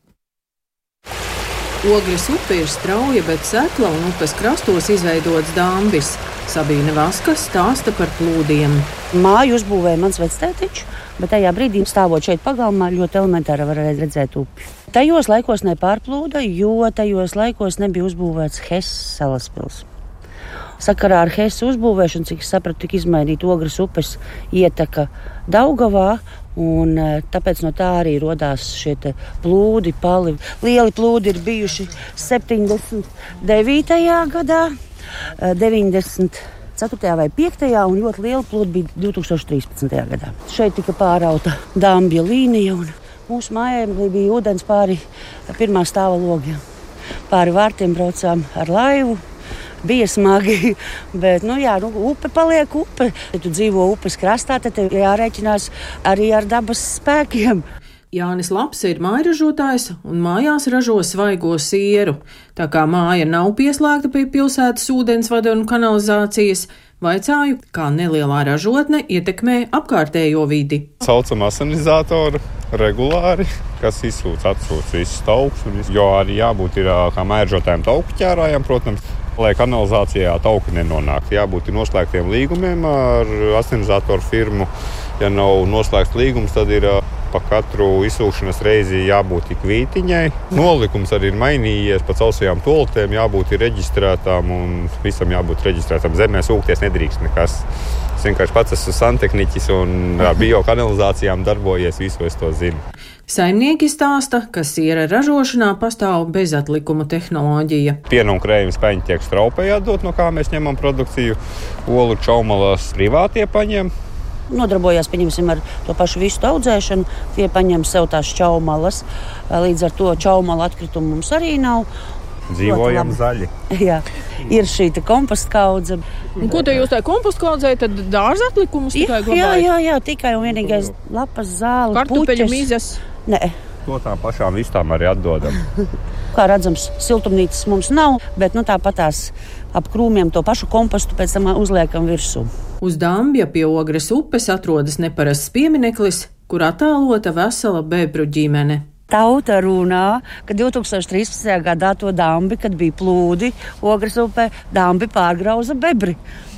Ogres upe ir strauja, bet setla un upes krastos izveidots dambis. Sabīne Vaska stāsta par plūdiem. Māju uzbūvēja mans vectētiņš, bet tajā brīdī stāvot šeit pagalmā ļoti elementāri varēja redzēt upi. Tajos laikos nepārplūda, jo tajos laikos nebija uzbūvēts Hess salaspils. Sakarā ar Hessa uzbūvēšanu, cik es sapratu, tika izmainīta Ogres upes ieteka Daugavā, un tāpēc no tā arī rodās šie plūdi, pali. Lieli plūdi ir bijuši septiņdesmit devītajā gadā, deviņdesmit ceturtajā vai piektajā, un ļoti liela plūde bija divi tūkstoši trīspadsmitajā gadā. Šeit tika pārauta Dambja līnija, un mūsu mājai bija ūdens pāri pirmā stāva logiem. Pāri vārtiem braucām ar laivu. Bija smagi, bet, nu jā, nu, upe paliek upe. Ja tu dzīvo upes krastā, tad tev jārēķinās arī ar dabas spēkiem. Jānis Lapsa ir mājražotājs un mājās ražo svaigo sieru. Tā kā māja nav pieslēgta pie pilsētas ūdensvada un kanalizācijas, vaicāju, kā nelielā ražotne ietekmē apkārtējo vidi. Saucam asinizatoru regulāri, kas izsūc, atsūc visus taukus, jo arī jābūt ir kā mājražotājiem tauku ķērājiem, protams. Lai kanalizācijā tauki nenonāktu, jābūt noslēgtiem līgumiem ar asinizatoru firmu. Ja nav noslēgts līgums, tad ir pa katru izsūkšanas reizi jābūt ik vītiņai. Nolikums arī ir mainījies, pa causajām toaletēm jābūt ir reģistrētām un visam jābūt reģistrētām. Zemē sūkties nedrīkst nekas. Es vienkārši pats esmu santehniķis un ar biokanalizācijām darbojies, visu es to zinu. Saimnieki stāsta, ka siera ražošanā pastāv bezatlikuma tehnoloģija. Piena un krējuma skaņa tiek straupē jādod, no kā mēs ņemam produkciju. Olu čaumalas privātie paņem. Nodarbojās, pieņemsim, ar to pašu vistu audzēšanu. Tie paņem sev tās čaumalas. Līdz ar to čaumalu atkritumu mums arī nav. Dzīvojam zaļi. Jā, ir šī komposta kaudze. Un ko te jūs tā komposta kaudzē, tad dārza atlikumus tikai glabājat? Jā, jā, jā, tikai un vienīgais lapas, zāle, kartupeļu mizas. Nē. To tām pašām vistām arī atdodam. Kā redzams, siltumnīcas mums nav, bet nu tāpatās ap krūmiem to pašu kompostu pēc tam uzliekam virsū. Uz Dambja pie Ogres upes atrodas neparasts piemineklis, kur attēlota vesela bebru ģimene. Tauta runā, ka divi tūkstoši trīspadsmitajā gadā to Dambju, kad bija plūdi Ogres upē, Dambju pārgrauza bebri.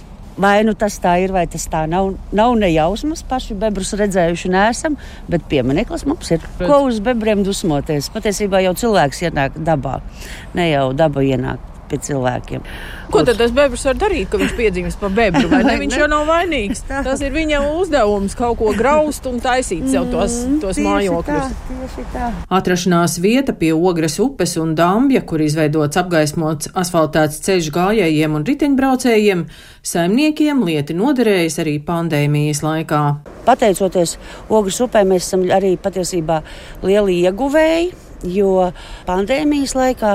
Vai nu tas tā ir, vai tas tā nav, nav nejausmas, paši bebrus redzējuši neesam, bet piemineklis mums ir. Ko uz bebriem dusmoties? Patiesībā jau cilvēks ienāk dabā, ne jau daba ienāk pie cilvēkiem. Ko tad tas bebrs var darīt, ka viņš piedzimst pa bebru, vai ne? Viņš jau nav vainīgs. Tas ir viņa uzdevums kaut ko graust un taisīt sev tos, tos mājokļus. Tieši tā. Atrašanās vieta pie Ogres upes un Dambja, kur izveidots apgaismots asfaltēts ceļš gājējiem un riteņbraucējiem, saimniekiem lieti noderējas arī pandēmijas laikā. Pateicoties Ogres upē, mēs esam arī patiesībā lieli ieguvēji. Jo pandēmijas laikā,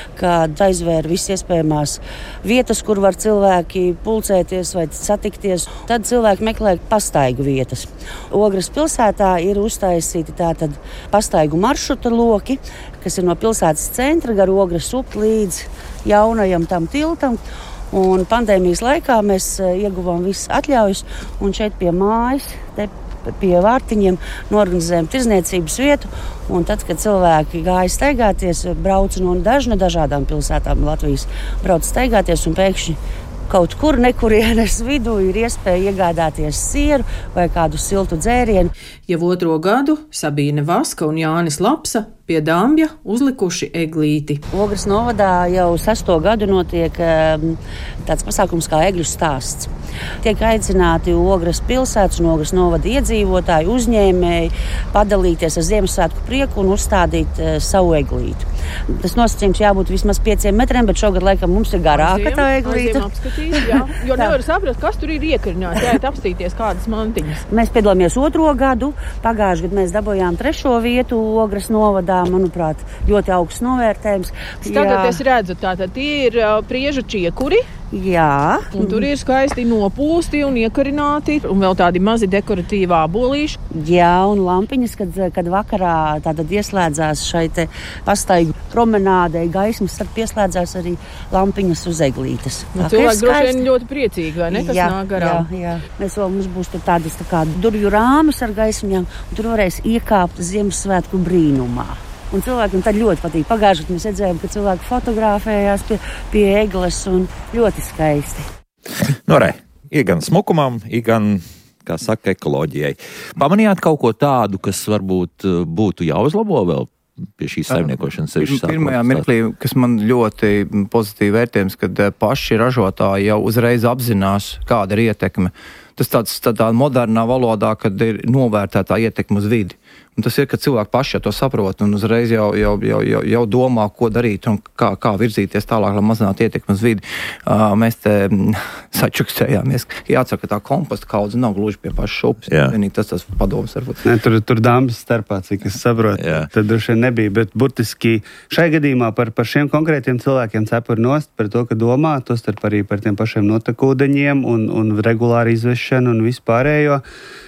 kad aizvēra visas iespējamās vietas, kur var cilvēki pulcēties vai satikties, tad cilvēki meklē pastaigu vietas. Ogres pilsētā ir uztaisīti tātad pastaigu maršruta loki, kas ir no pilsētas centra gar Ogres upi līdz jaunajam tam tiltam. Un pandēmijas laikā mēs ieguvām visas atļaujas, un šeit pie mājas, te pie vārtiņiem norganizējam tirzniecības vietu, un tad, kad cilvēki gāja staigāties, brauca no dažna dažādām pilsētām Latvijas, brauca staigāties un pēkšņi kaut kur nekurienes vidū ir iespēja iegādāties sieru vai kādu siltu dzērienu. Jau otro gadu Sabīne Vaska un Jānis Lapsa pie Dambja uzlikuši eglīti. Ogres novadā jau sesto gadu notiek tāds pasākums kā egļu stāsts. Tiek aicināti Ogres pilsētas un Ogres novada iedzīvotāji, uzņēmēji padalīties ar Ziemassvētku prieku un uzstādīt uh, savu eglīti. Tas nosacījums jābūt vismaz pieciem metriem, bet šogad laikam mums ir garāka tā eglīte. Jā, jo nevar saprast, kas tur ir iekariņāts, jāiet apstīties kādas mantiņas. Mēs piedalāmies otro gadu. Pagājušajā gadā mēs dabūjām trešo vietu Ogres novadā, manuprāt, ļoti augsts novērtējums. Tagad es redzu, tātad tie ir uh, priežu čiekuri. Jā. Un tur ir skaisti nopūsti un iekarināti, un vēl tādi mazi dekoratīvi ābolīši. Jā, un lampiņas, kad, kad vakarā tātad ieslēdzās šai te pastaigu promenādei gaismas, tad pieslēdzās arī lampiņas uz eglītes. Nu, cilvēki droši vien ļoti priecīgi, vai ne, kas jā, nāk garām? Jā, jā. Mēs vēl mums būs tur tādas tā kā durvju rāmas ar gaismiņām, un tur varēs iekāpt Ziemassvētku brīnumā. Un cilvēkiem tad ļoti patīk. Pagājušajā mēs redzējām, ka cilvēki fotografējās pie, pie egles un ļoti skaisti. No re, ir gan smukumam, ir gan, kā saka, ekoloģijai. Pamanījāt kaut ko tādu, kas varbūt būtu jāuzlabo vēl pie šīs saimniekošanas? Pirmajā mirklī, kas man ļoti pozitīvi vērtējums, kad paši ražotāji jau uzreiz apzinās, kāda ir ietekme. Tas tāds tādā modernā valodā, kad ir novērtētā ietekme uz vidi. Un tas ir, ka cilvēki paši to saprot un uzreiz jau, jau, jau, jau, jau domā, ko darīt un kā, kā virzīties tālāk, lai mazinātu ietekmi uz vidi. Uh, mēs te sačukstējāmies. Jāsaka, ka tā komposta kaudze nav gluži pie paša upes. Vienīgi tas tas padoms varbūt. Ne, tur, tur dāmas starpā, cik es saprotu, Jā. tad droši vien nebija. Bet burtiski šai gadījumā par, par šiem konkrētiem cilvēkiem cepur nost par to, ka domā, tostarp arī par tiem pašiem notekūdeņiem un, un regulāru izvešanu un vispārējo.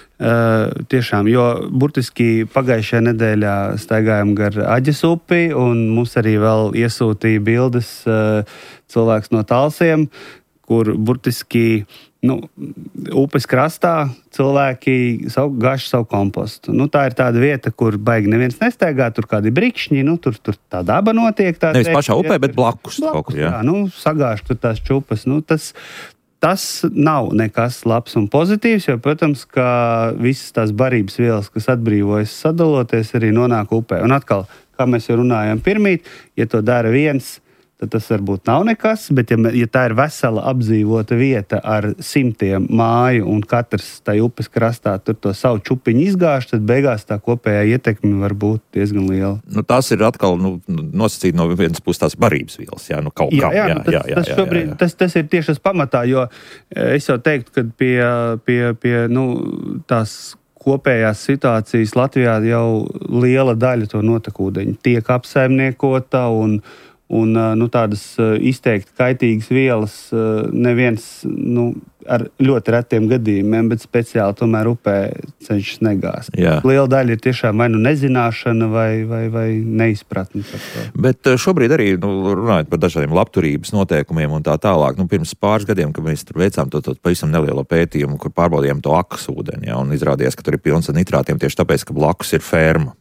Uh, tiešām, jo burtiski pagājušajā nedēļā staigājām gar Aģes upi un mums arī vēl iesūtīja bildes uh, cilvēks no Talsiem, kur burtiski nu, upes krastā cilvēki savu, gāž savu kompostu. Nu, tā ir tāda vieta, kur baigi neviens nestaigā, tur kādi brikšņi, nu, tur, tur tā daba notiek. Tā Nevis pašā upē, bet blakus. blakus jā. Jā, nu, sagāž tur tās čupas. Nu, tas, Tas nav nekas labs un pozitīvs, jo, protams, ka visas tās barības vielas, kas atbrīvojas sadaloties, arī nonāk upē. Un atkal, kā mēs jau runājām pirmīt, ja to dara viens, tad tas varbūt nav nekas, bet ja, ja tā ir vesela apdzīvota vieta ar simtiem māju un katrs tai upes krastā tur to savu čupiņu izgāž, tad beigās tā kopējā ietekme var būt diezgan liela. Nu, tās ir atkal nu, nosacīt no vienas puses tās barības vielas, jā, nu kaut jā, kam. Jā, Jā, tas, jā, jā, tas, jā, šobrīd, jā, jā. tas, tas ir tieši tas pamatā, jo es jau teiktu, ka pie, pie, pie nu, tās kopējās situācijas Latvijā jau liela daļa to notekūdeņu tiek apsaimniekota un Un nu, tādas izteikti kaitīgas vielas neviens nu, ar ļoti retiem gadījumiem, bet speciāli tomēr upē cenšas negāzt. Jā. Liela daļa ir tiešām vai nu nezināšana vai, vai, vai neizpratne par to. Bet šobrīd arī nu, runājot par dažādiem labturības noteikumiem un tā tālāk, nu, pirms pāris gadiem, kad mēs tur veicām to, to pavisam nelielo pētījumu, kur pārbaudījām to akas ūdeni, ja, un izrādījās, ka tur ir pilns ar nitrātiem tieši tāpēc, ka blakus ir ferma.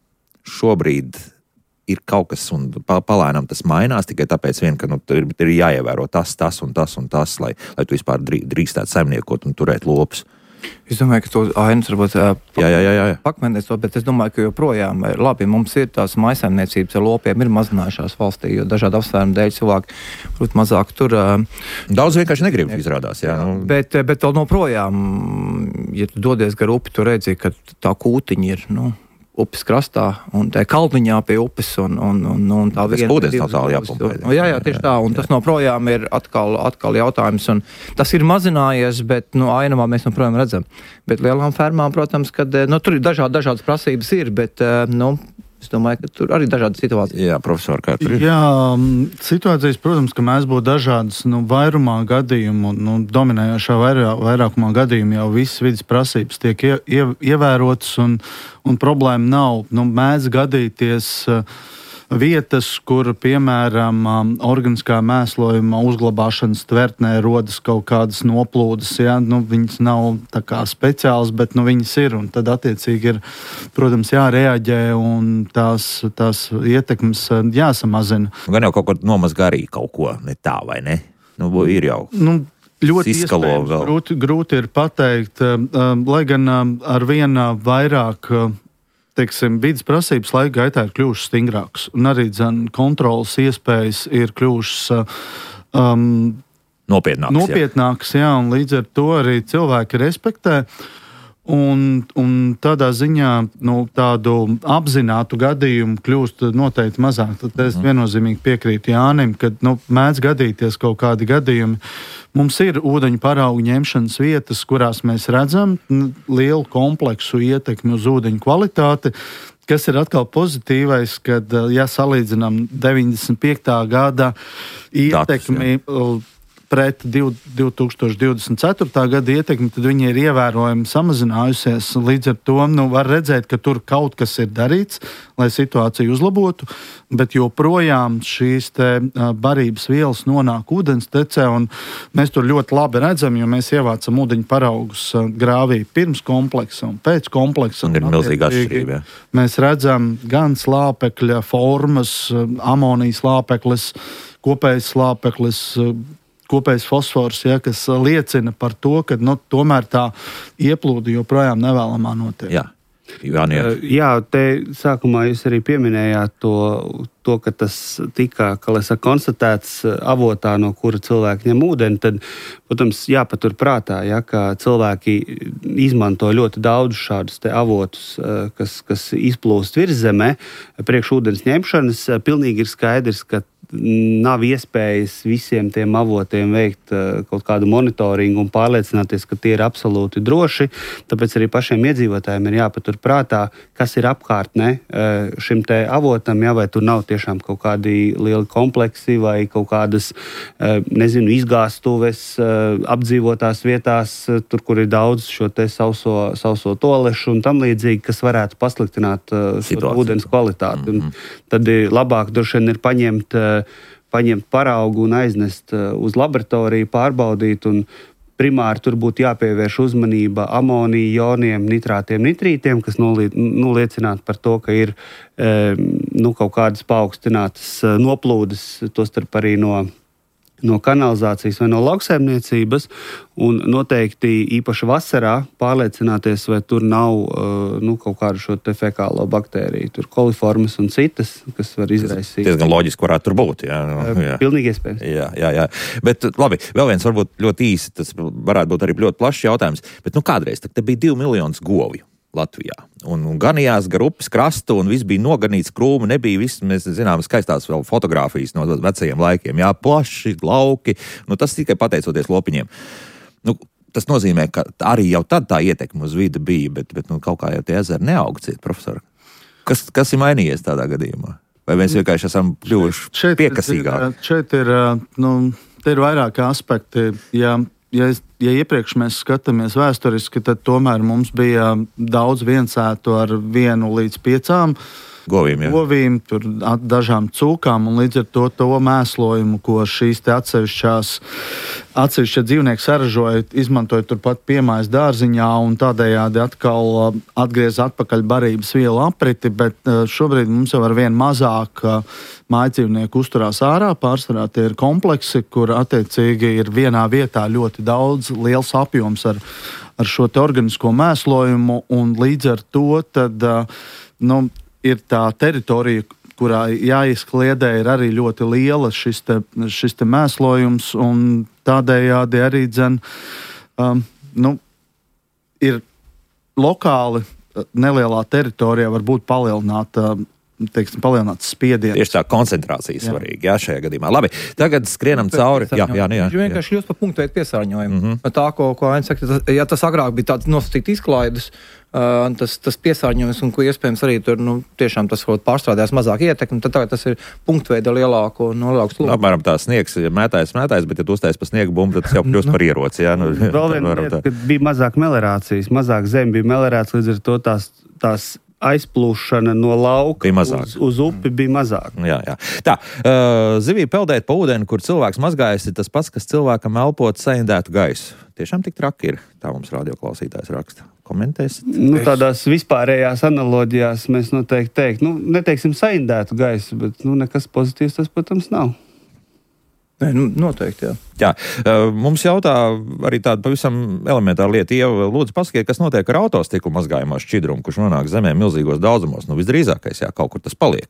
Šobrīd ir kaut kas, un palēnām tas mainās tikai tāpēc vien, ka nu, ir, ir jāievēro tas, tas un tas un tas, lai, lai tu vispār drīkstētu saimniekot un turēt lopus. Es domāju, ka to ainas varbūt uh, jā, jā, jā, jā. pakmēnēs to, bet es domāju, ka joprojām labi, mums ir tās maisaimniecības ar lopiem ir mazinājušās valstī, jo dažādu apsvērumu dēļ cilvēki, protams, mazāk tur. Uh, Daudz vienkārši negrib izrādās, jā. Nu. Bet, bet vēl noprojām, ja tu dodies gar upi, tu redzi, ka tā kūtiņa ir, nu, upes krastā un tā kalniņā pie upes un, un, un, un tā viena. Tas ūdens nav tālu jāpumpē. Jā, jā, tieši tā, un tas noprojām ir atkal, atkal jautājums, un tas ir mazinājies, bet, nu, ainavā mēs noprojām redzam. Bet lielām fermām, protams, kad, nu, tur ir dažādi, dažādas prasības ir, bet, nu, es domāju, ka tur arī dažādas situācijas. Jā, profesor, kā tur ir? Jā, situācijas, protams, ka mēs būtu dažādas, nu, vairumā gadījumu, nu, dominējošā vairā, vairākumā gadījumu jau visas vidas prasības tiek ie, ie, ievērotas un, un problēma nav. Nu, mēdz gadīties uh, vietas, kur, piemēram, um, organiskā mēslojuma uzglabāšanas tvertnē rodas kaut kādas noplūdes. Ja? Nu, viņas nav tā kā speciāls, bet nu, viņas ir. Un tad, attiecīgi, ir, protams, jāreaģē un tās, tās ietekmes jāsamazina. Gan jau kaut ko nomazgā arī kaut ko ne tā, vai ne? Nu, ir jau. Nu, ļoti iespējams, grūti, grūti ir pateikt, um, lai gan um, ar vienu vairāk uh, teiksim, vidas prasības laika gaitā ir kļuvušas stingrākas, un arī dzen, kontrolas iespējas ir kļuvušas um, nopietnākas, nopietnākas jā. Jā, un līdz ar to arī cilvēki respektē. Un, un tādā ziņā nu, tādu apzinātu gadījumu kļūst noteikti mazāk. Tad es viennozīmīgi piekrītu Jānim, ka nu, mēdz gadīties kaut kādi gadījumi. Mums ir ūdeņu paraugu ņemšanas vietas, kurās mēs redzam lielu kompleksu ietekmi uz ūdeņu kvalitāti, kas ir atkal pozitīvais, kad, ja salīdzinām deviņdesmit piektā gada ietekmi pret divi tūkstoši divdesmit ceturtā gada ietekmi, tad viņi ir ievērojami samazinājusies. Līdz ar to nu, var redzēt, ka tur kaut kas ir darīts, lai situāciju uzlabotu, bet joprojām šīs te barības vielas nonāk ūdenstecē, un mēs tur ļoti labi redzam, jo mēs ievācam ūdeņu paraugus grāvī pirms kompleksa un pēc kompleksa. Un ir milzīga atšķirība. Mēs redzam gan slāpekļa formas, amonijas slāpeklis, kopējs slāpeklis, kopējs fosfors, ja, kas liecina par to, ka nu, tomēr tā ieplūde joprojām nevēlamā notiek. Jā. Jā, Jā, te sākumā jūs arī pieminējāt to, to ka tas tika, kā lai saka, konstatēts avotā, no kura cilvēki ņem ūdeni, tad, protams, jāpatur prātā, ja, ka cilvēki izmanto ļoti daudz šādus te avotus, kas, kas izplūst virs zemē, priekš ūdens ņemšanas. Pilnīgi ir skaidrs, ka nav iespējas visiem tiem avotiem veikt kaut kādu monitoringu un pārliecināties, ka tie ir absolūti droši. Tāpēc arī pašiem iedzīvotājiem ir jāpatur prātā, kas ir apkārtnē šim te avotam, ja, vai tur nav tiešām kaut kādi lieli kompleksi vai kaut kādas, nezinu, izgāstuves apdzīvotās vietās, tur, kur ir daudz šo te sauso, sauso tolešu un tam līdzīgi, kas varētu pasliktināt šo ūdens kvalitāti. Mm-hmm. Un tad labāk droši vien ir paņemt paņemt paraugu un aiznest uz laboratoriju, pārbaudīt, un primāri tur būtu jāpievērš uzmanība amonija, joniem, nitrātiem, nitrītiem, kas nu, liecinātu par to, ka ir nu, kaut kādas paaugstinātas noplūdes, tostarp arī no no kanalizācijas vai no lauksaimniecības, un noteikti īpaši vasarā pārliecināties, vai tur nav nu, kaut kādu šo te fekālo baktēriju, tur koliformas un citas, kas var izraisīt. Tas diezgan loģiski varētu tur būt. Jā, jā. Pilnīgi iespējams. Jā, jā, jā. Bet labi, vēl viens varbūt ļoti īsi, tas varētu būt arī ļoti plašs jautājums, bet nu kādreiz, tad bija divi miljonus govju Latvijā. Un, un ganījās gar upes krastu, un viss bija noganīts, krūmi nebija, viss, mēs zinām, skaistās vēl fotogrāfijas no vecajiem laikiem. Jā, plaši, lauki, nu tas tikai pateicoties lopiņiem. Nu, tas nozīmē, ka arī jau tad tā ietekme uz vidi bija, bet, bet nu, kaut kā jau tie ezeri neaug, ciet, profesori. Kas, kas ir mainījies tādā gadījumā? Vai mēs vienkārši esam kļuvuši piekasīgāki? Šeit ir, nu, te ir vairāki aspekti, jā. Ja, ja iepriekš mēs skatāmies vēsturiski, tad tomēr mums bija daudz viensētu ar vienu līdz piecām govīm, jā. govīm, tur dažām cūkām, un līdz ar to to mēslojumu, ko šīs te atsevišķās, atsevišķie dzīvnieki saražoja, izmantoja turpat piemājas dārziņā un tādējādi atkal atgriez atpakaļ barības vielu apriti, bet šobrīd mums jau ar vien mazāk mājadzīvnieku uzturās ārā, pārsvarā tie ir kompleksi, kur attiecīgi ir vienā vietā ļoti daudz, liels apjoms ar, ar šo te organisko mēslojumu, un līdz ar to tad, nu, ir tā teritorija, kurā jāizkliedē, ir arī ļoti liela šis te, šis te mēslojums, un tādējādi arī dzen, um, nu, ir lokāli nelielā teritorijā varbūt palielināta, teiksim, palielināts spiediens. Tieši tā koncentrācija svarīga, jā, šajā gadījumā. Labi, tagad skrienam cauri. Jā, jā, jā. Viņš vienkārši kļūst par punktu veidu piesārņojumu. Mm-hmm. Tā, ko, ko Ains saka, tas, ja tas agrāk bija tāds nosacīt izklaides, uh, tas, tas piesārņojums, un ko iespējams arī tur, nu, tiešām tas pārstrādājās mazāk ietekmi, tad tagad tas ir punktu veida lielāku un lielāku slūgu. Apmēram tā sniegs, mētājs, mētājs, bet ja tu uztais pa sniegu bumbu, tad tas jau kļūst par ieroci, jā. Nu, vēl viena lieta, kad bija mazāk melerācijas, mazāk zem bija melerāts, līdz ar to tās, tās aizplūšana no lauka uz, uz upi bija mazāk. Jā, jā. Tā, uh, zivī peldēt pa ūdeni, kur cilvēks mazgājas, ir tas pats, kas cilvēkam elpot saindētu gaisu. Tiešām tik traki ir, tā mums radioklausītājs raksta. Komentēsit? Nu, tādās vispārējās analoģijās mēs noteikti teikt, nu, neteiksim saindētu gaisu, bet nu, nekas pozitīvs tas, protams, nav. Nē, nu, noteikti, jā. Jā, mums jautā arī tāda pavisam elementāra lieta. Ieva, lūdzu, pasakiet, kas notiek ar autostiklu mazgājumā šķidrumu, kurš nonāk zemē milzīgos daudzumos. Nu, visdrīzākais, jā, kaut kur tas paliek.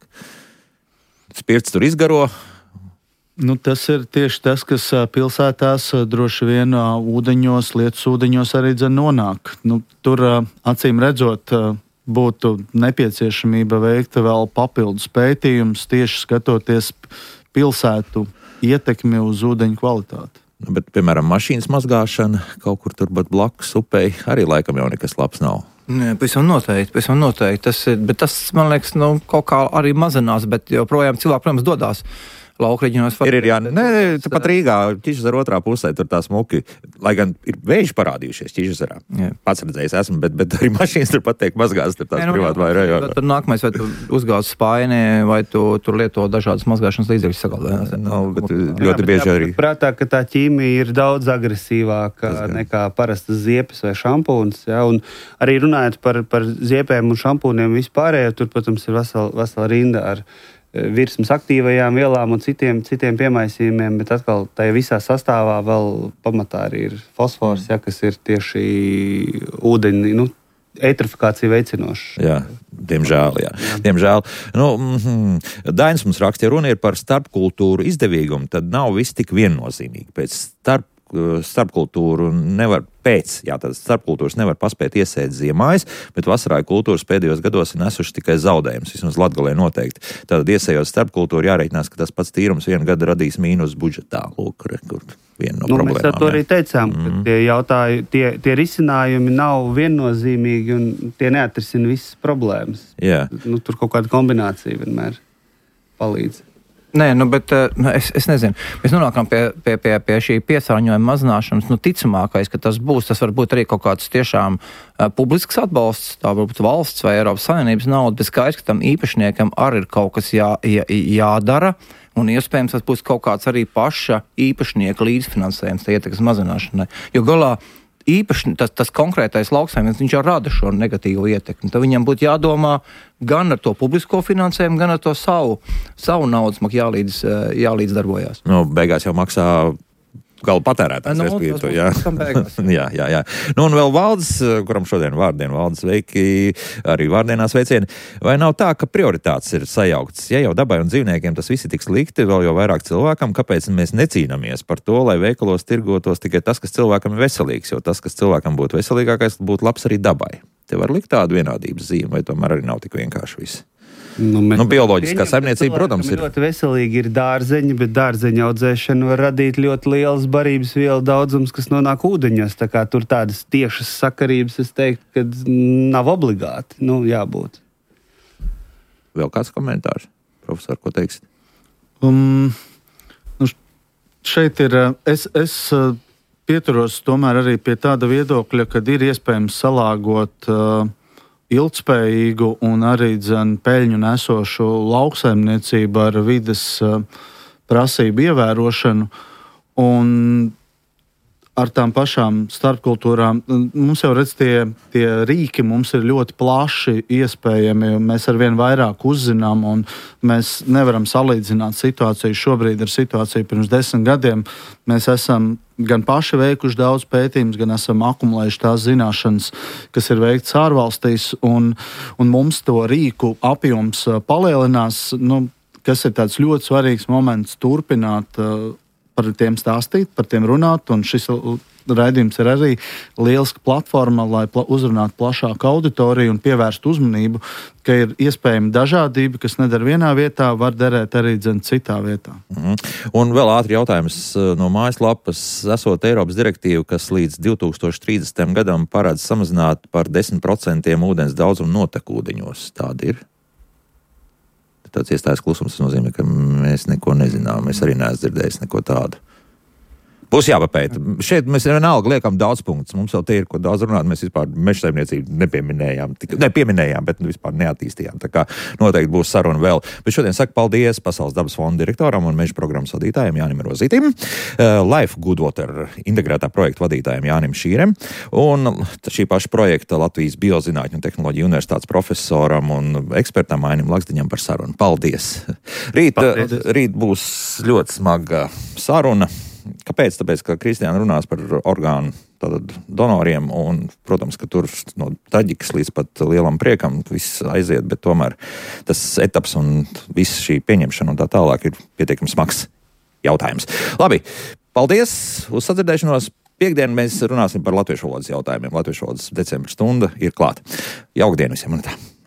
Spirts tur izgaro. Nu, tas ir tieši tas, kas pilsētās droši vien ūdeņos, lietus ūdeņos arī dzen nonāk. Nu, tur acīm redzot būtu nepieciešamība veikt vēl papildus pētījumus, tieši skatoties pilsētu ietekmi uz ūdeņu kvalitāti. Bet, piemēram, mašīnas mazgāšana kaut kur tur pat blakus upei arī laikam jau nekas labs nav. Nē, pavisam noteikti, pavisam noteikti. Tas ir, bet tas, man liekas, nu, kaut kā arī mazinās, bet joprojām cilvēki, protams, dodās laukreģionos. Ir, ir, jā, nē, pat Rīgā, Ķižezera otrā pusē, tur tā smuki, lai gan ir vēži parādījušies Ķižezerā. Pats redzējis esmu, bet, bet arī mašīnas tur patiek mazgās, tur tās privāti vai rajonā. Tad nākamais, vai tu uzgāz spaini, vai tu tur lieto dažādas mazgāšanas līdzekļus sagaldā. No, bet ļoti bieži arī. Prātā, ka tā ķīmija ir daudz agresīvāka nekā parastas ziepes vai šampūns, jā, un arī runājot par, par ziepēm un šampūniem vispārējo, tur, protams, ir vesela, vesela rinda ar virsmas aktīvajām vielām un citiem, citiem piemaisījumiem, bet atkal tajā visā sastāvā vēl pamatā arī ir fosfors, ja, kas ir tieši ūdeņi, nu, eitrifikāciju veicinošs. Jā, diemžēl, jā. jā. Diemžēl. Nu, mm, Dainis mums raksta, ja runa ir par starpkultūru izdevīgumu, tad nav viss tik viennozīmīgi. Pēc starp, starpkultūru nevar pēc, jā, tad starpkultūras nevar paspēt iesēt ziemājas, bet vasarā kultūras pēdējos gados ir nesuši tikai zaudējumus, vismaz Latgalē noteikti. Tātad iesējot starpkultūru jāreikinās, ka tas pats tīrums vienu gadu radīs mīnus budžetā. Lūk, kur viena no nu, problēmām. Mēs ar to arī teicām, mm. ka tie jautāju, tie, tie risinājumi nav viennozīmīgi un tie neatrisina visas problēmas. Jā. Nu, tur kaut kāda kombinācija vienmēr palīdz. Nē, nu, bet nu, es, es nezinu. Mēs nonākam pie, pie, pie, pie šī piesārņojuma mazināšanas. Nu, ticamākais, ka tas būs, tas var būt arī kaut kāds tiešām uh, publisks atbalsts, tā varbūt valsts vai Eiropas Savienības nauda, bet skaidrs, ka tam īpašniekam arī ir kaut kas jā, jā, jādara, un iespējams tas būs kaut kāds arī paša īpašnieka līdzfinansējums tā ietekmes mazināšanai. Jo galā īpaši tas, tas konkrētais lauksaimnieks, viņš jau rada šo negatīvo ietekmi. Tad viņam būtu jādomā gan ar to publisko finansējumu, gan ar to savu, savu naudas maksu jālīdz, jālīdzdarbojās. Nu, beigās jau maksā gala patērētājs. No, respektīvi, jā. jā, jā, jā. Nu, un vēl Valdes, kuram šodien vārdienu Valdes veiki, arī vārdienās veicieni. Vai nav tā, ka prioritātes ir sajauktas? Ja jau dabai un dzīvniekiem tas visi tik slikti, vēl jau vairāk cilvēkam, kāpēc mēs necīnāmies par to, lai veikalos tirgotos tikai tas, kas cilvēkam ir veselīgs, jo tas, kas cilvēkam būtu veselīgākais, būtu labs arī dabai. Te var likt tādu vienādības zīmi, vai tomēr arī nav tik vienkārši viss? Nu, nu, bioloģiskā saimniecība, protams, ir ļoti veselīgi ir dārzeņi, bet dārzeņu audzēšana var radīt ļoti liels barības vielu daudzums, kas nonāk ūdeņos. Tā kā tur tādas tiešas sakarības, es teiktu, ka nav obligāti, nu, jābūt. Vēl kāds komentārs? Profesor, ko teiksit? Um, nu, šeit ir, es, es pieturos tomēr arī pie tāda viedokļa, kad ir iespējams salāgot uh, ilgspējīgu un arī dzen peļņu nesošu lauksaimniecību ar vides uh, prasību ievērošanu un ar tām pašām starpkultūrām. Mums jau redz tie, tie rīki mums ir ļoti plaši iespējami, mēs arvien vairāk uzzinām un mēs nevaram salīdzināt situāciju šobrīd ar situāciju pirms desmit gadiem. Mēs esam gan paši veikuši daudz pētījumus, gan esam akumulējuši tās zināšanas, kas ir veikts ārvalstīs, un, un mums to rīku apjoms palielinās, nu, kas ir tāds ļoti svarīgs moments turpināt uh, par tiem stāstīt, par tiem runāt, un šis raidījums ir arī lieliska platforma, lai pla- uzrunātu plašāku auditoriju un pievērstu uzmanību, ka ir iespējama dažādība, kas nedara vienā vietā, var derēt arī dzen citā vietā. Mm. Un vēl ātri jautājums no mājaslapas. Esot Eiropas direktīva, kas līdz divi tūkstoši trīsdesmitajam gadam paredz samazināt par desmit procentiem ūdens daudzumu notekūdeņos. Tāda ir? Tāds iestājas klusums nozīmē, ka mēs neko nezinām. Mēs arī neesam dzirdējuši neko tādu. Būs jāpapēta. Šeit mēs vienalga liekam daudz punktus. Mums vēl te ir, ko daudz runāt. Mēs vispār meža saimniecību nepieminējām. Ne, pieminējām, bet vispār neattīstījām. Tā kā noteikti būs saruna vēl. Bet šodien saku paldies Pasaules dabas fonda direktoram un meža programmas vadītājiem Jānim Rozītim, uh, Life Good Water integrētā projekta vadītājiem Jānim Šīrem un šī paša projekta Latvijas Biozinātņu un tehnoloģiju universitātes profesoram un ekspertam Ainim Lakstiņam par sarunu. Paldies! Rīt, paldies. Rīt būs ļoti smaga saruna. Kāpēc? Tāpēc, ka Kristiāna runās par orgānu tātad donoriem un, protams, ka tur no Taģikas līdz pat lielam priekam viss aiziet, bet tomēr tas etaps un viss šī pieņemšana un tā tālāk ir pietiekami smags jautājums. Labi, paldies! Uz sadzirdēšanos! Piektdien mēs runāsim par latviešu valodas jautājumiem. Latviešu valodas decembra stunda ir klāta. Jauka diena visiem! Un tā.